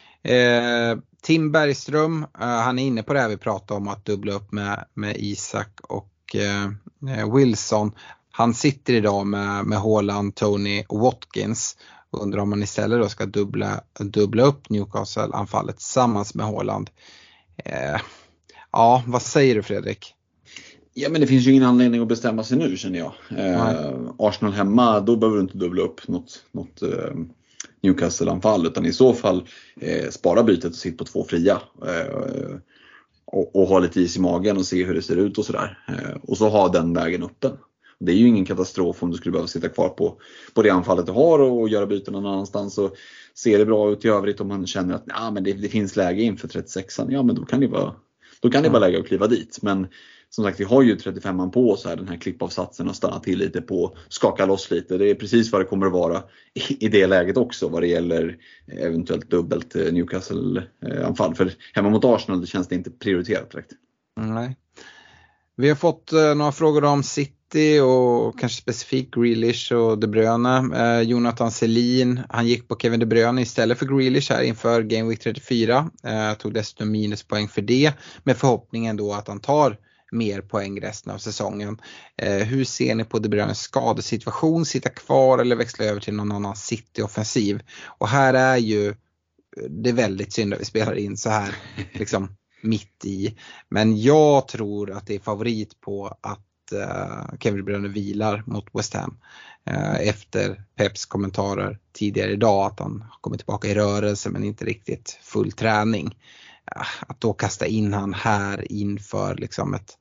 Eh, Tim Bergström, eh, han är inne på det här vi pratade om, att dubbla upp med, med Isak och eh, Wilson. Han sitter idag med, med Haaland, Tony och Watkins. Undrar om man istället då ska dubbla, dubbla upp Newcastle-anfallet tillsammans med Haaland. Eh, ja, vad säger du, Fredrik? Ja, men det finns ju ingen anledning att bestämma sig nu, känner jag. Eh, Arsenal hemma, då behöver du inte dubbla upp något, något eh, Newcastle-anfall. Utan i så fall eh, spara bytet och sitta på två fria. Eh, och, och ha lite is i magen och se hur det ser ut och sådär. Eh, och så ha den vägen öppen. Det är ju ingen katastrof om du skulle behöva sitta kvar på, på det anfallet du har och göra byten någon annanstans. Och ser det bra ut i övrigt om man känner att ja, men det, det finns läge inför trettiosexan. Ja, men då kan det vara, då kan det vara läge att kliva dit. Men som sagt, vi har ju trettiofemman på så här, den här klippavsatsen och stanna till lite på, skaka loss lite. Det är precis vad det kommer att vara i, i det läget också vad det gäller eventuellt dubbelt Newcastle-anfall. För hemma mot Arsenal det känns det inte prioriterat direkt. Nej. Vi har fått eh, några frågor om City och kanske specifikt Grealish och De Bruyne. Eh, Jonathan Selin, han gick på Kevin De Bruyne istället för Grealish här inför Game Week trettiofyra. Eh, tog dessutom minuspoäng för det med förhoppningen då att han tar mer poäng resten av säsongen. Eh, hur ser ni på De Bruynes skadesituation? Sitta kvar eller växla över till någon annan City-offensiv? Och här är ju det är väldigt synd att vi spelar in så här liksom mitt i. Men jag tror att det är favorit på att uh, Kevin De Bruyne vilar mot West Ham. Uh, efter Peps kommentarer tidigare idag att han har kommit tillbaka i rörelse men inte riktigt full träning. Uh, att då kasta in han här inför liksom ett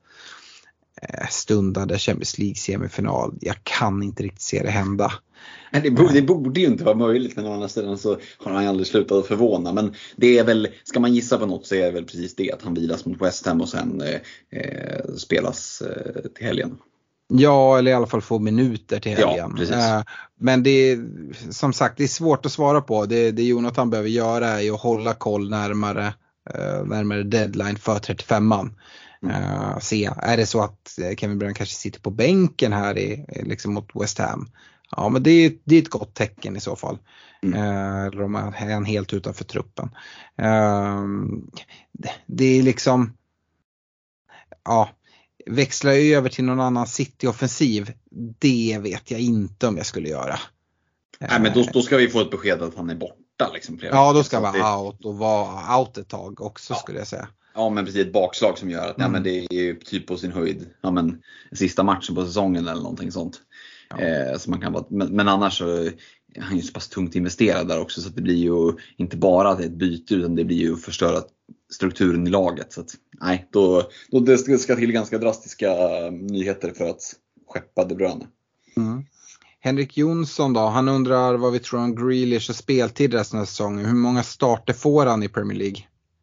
uh, stundande Champions League semifinal. Jag kan inte riktigt se det hända. Det borde, det borde ju inte vara möjligt, men å andra sidan så har han aldrig slutat att förvåna. Men det är väl, ska man gissa på något så är det väl precis det, att han vilas mot West Ham och sen eh, spelas eh, till helgen. Ja, eller i alla fall få minuter till helgen. Ja, precis. Eh, men det är, som sagt, det är svårt att svara på. Det, det Jonathan behöver göra är att hålla koll närmare, eh, närmare deadline för trettiofemman. Mm. Uh, se, är det så att Kevin Bruyne kanske sitter på bänken här i, liksom mot West Ham? Ja, men det är, det är ett gott tecken i så fall. Mm. Uh, eller om han är helt utanför truppen. Uh, det, det är liksom, ja, växla över till någon annan City-offensiv. Det vet jag inte om jag skulle göra. Nej, men då, då ska vi få ett besked att han är borta. Liksom, ja, då ska han vara out och vara out ett tag också, ja. Skulle jag säga. Ja, men precis, ett bakslag som gör att mm. ja, men det är typ på sin höjd ja, men, sista matchen på säsongen eller någonting sånt. Ja. Eh, så man kan bara, men, men annars så är han ju så pass tungt investerad där också, så att det blir ju inte bara ett byte utan det blir ju att förstöra strukturen i laget. Så att, nej, då, då det ska till ganska drastiska nyheter för att skeppa De Bruyne. Mm. Henrik Jonsson då, han undrar vad vi tror om Grealish och speltid resten av säsongen. Hur många starter får han i Premier League?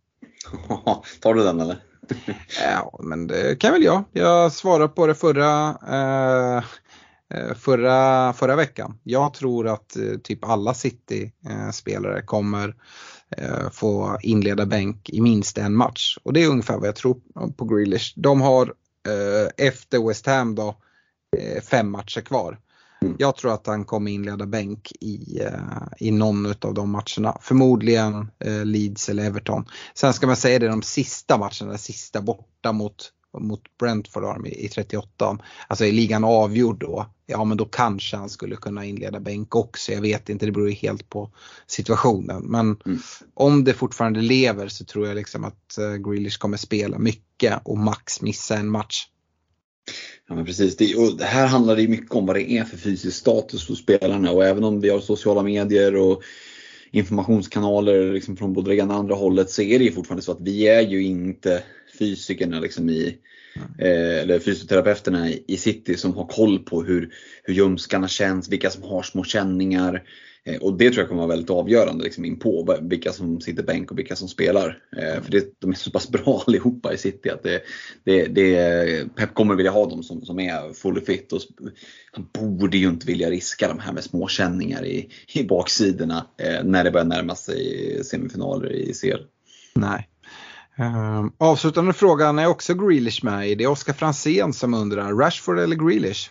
Tar du den eller? Ja, men det kan väl jag. Jag svarade på det förra, eh, förra, förra veckan. Jag tror att eh, typ alla City-spelare eh, kommer eh, få inleda bänk i minst en match. Och det är ungefär vad jag tror på Grealish. De har eh, efter West Ham då eh, fem matcher kvar. Mm. Jag tror att han kommer inleda bänk i, uh, i någon av de matcherna. Förmodligen uh, Leeds eller Everton. Sen ska man säga det, de sista matcherna, de sista borta mot, mot Brentford Army i trettioåtta. Alltså är ligan avgjord då? Ja, men då kanske han skulle kunna inleda bänk också. Jag vet inte, det beror ju helt på situationen. Men mm. om det fortfarande lever så tror jag liksom att uh, Grealish kommer spela mycket och max missa en match. Ja, men precis. Det, och det här handlar det mycket om vad det är för fysisk status hos spelarna. Och även om vi har sociala medier och informationskanaler liksom från både det ena och andra hållet, så är det ju fortfarande så att vi är ju inte fysikerna liksom i, eh, eller fysioterapeuterna i, i City som har koll på hur, hur ljumskarna känns, vilka som har små känningar. Eh, och det tror jag kommer vara väldigt avgörande liksom, in på vilka som sitter bänk och vilka som spelar. Eh, för det, de är så pass bra allihopa i City att det, det, det, Pep kommer vilja ha dem som, som är fully fit. Och han borde ju inte vilja riska de här med små känningar i, i baksidorna eh, när det börjar närma sig semifinaler i C L. Nej. Um, avslutande frågan är också Grealish med i. Det är Oskar Fransén som undrar, Rashford eller Grealish?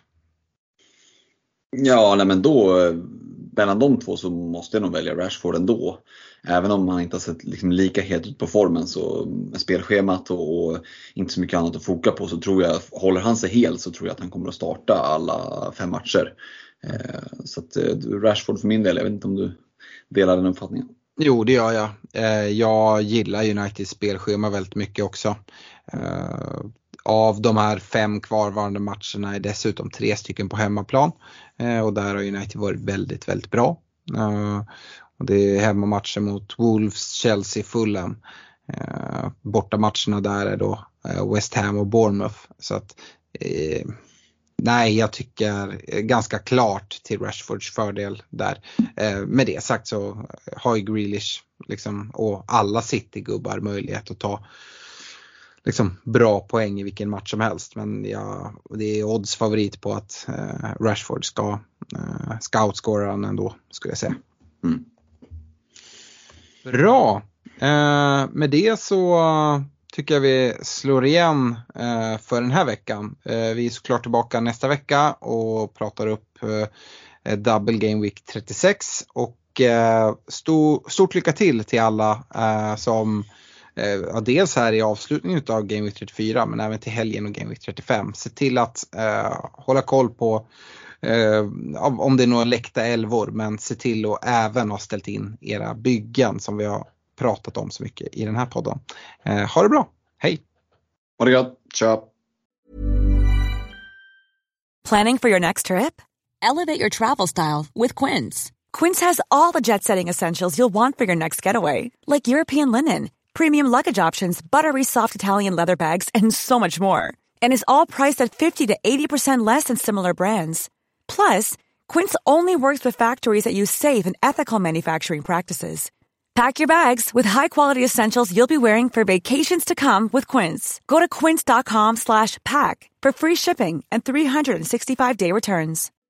Ja, nej, men då mellan de två så måste jag nog välja Rashford ändå. Även om han inte har sett liksom lika helt ut på formen, så med spelschemat och, och inte så mycket annat att foka på, så tror jag, håller han sig helt så tror jag att han kommer att starta alla fem matcher. Eh, så att Rashford för min del, jag vet inte om du delar den uppfattningen. Jo, det gör jag. Eh, jag gillar Uniteds spelschema väldigt mycket också. Eh, av de här fem kvarvarande matcherna är dessutom tre stycken på hemmaplan. Eh, och där har United varit väldigt, väldigt bra. Eh, och det är hemmamatcher mot Wolves, Chelsea, Fulham. Eh, borta matcherna där är då eh, West Ham och Bournemouth. Så att eh, nej, jag tycker ganska klart till Rashfords fördel där. Eh, med det sagt så har ju Grealish liksom, och alla City-gubbar möjlighet att ta liksom, bra poäng i vilken match som helst. Men ja, det är odds favorit på att eh, Rashford ska, eh, ska outscora den ändå, skulle jag säga. Mm. Bra. Eh, med det så tycker jag vi slår igen eh, för den här veckan. Eh, vi är såklart tillbaka nästa vecka och pratar upp eh, Double Game Week trettiosex. Och eh, stor, stort lycka till till alla eh, som eh, ja, dels här i avslutningen av Game Week trettiofyra men även till helgen och Game Week trettiofem. Se till att eh, hålla koll på eh, om det är några läckta älvor, men se till att även ha ställt in era byggen som vi har pratat om så mycket i den här podden. Eh, ha det bra. Hej. Ha det gott. Tja. Planning for your next trip? Elevate your travel style with Quince. Quince has all the jet-setting essentials you'll want for your next getaway, like European linen, premium luggage options, buttery soft Italian leather bags, and so much more. And is all priced at fifty to eighty percent less than similar brands. Plus, Quince only works with factories that use safe and ethical manufacturing practices. Pack your bags with high-quality essentials you'll be wearing for vacations to come with Quince. Go to quince.com slash pack for free shipping and three sixty-five day returns.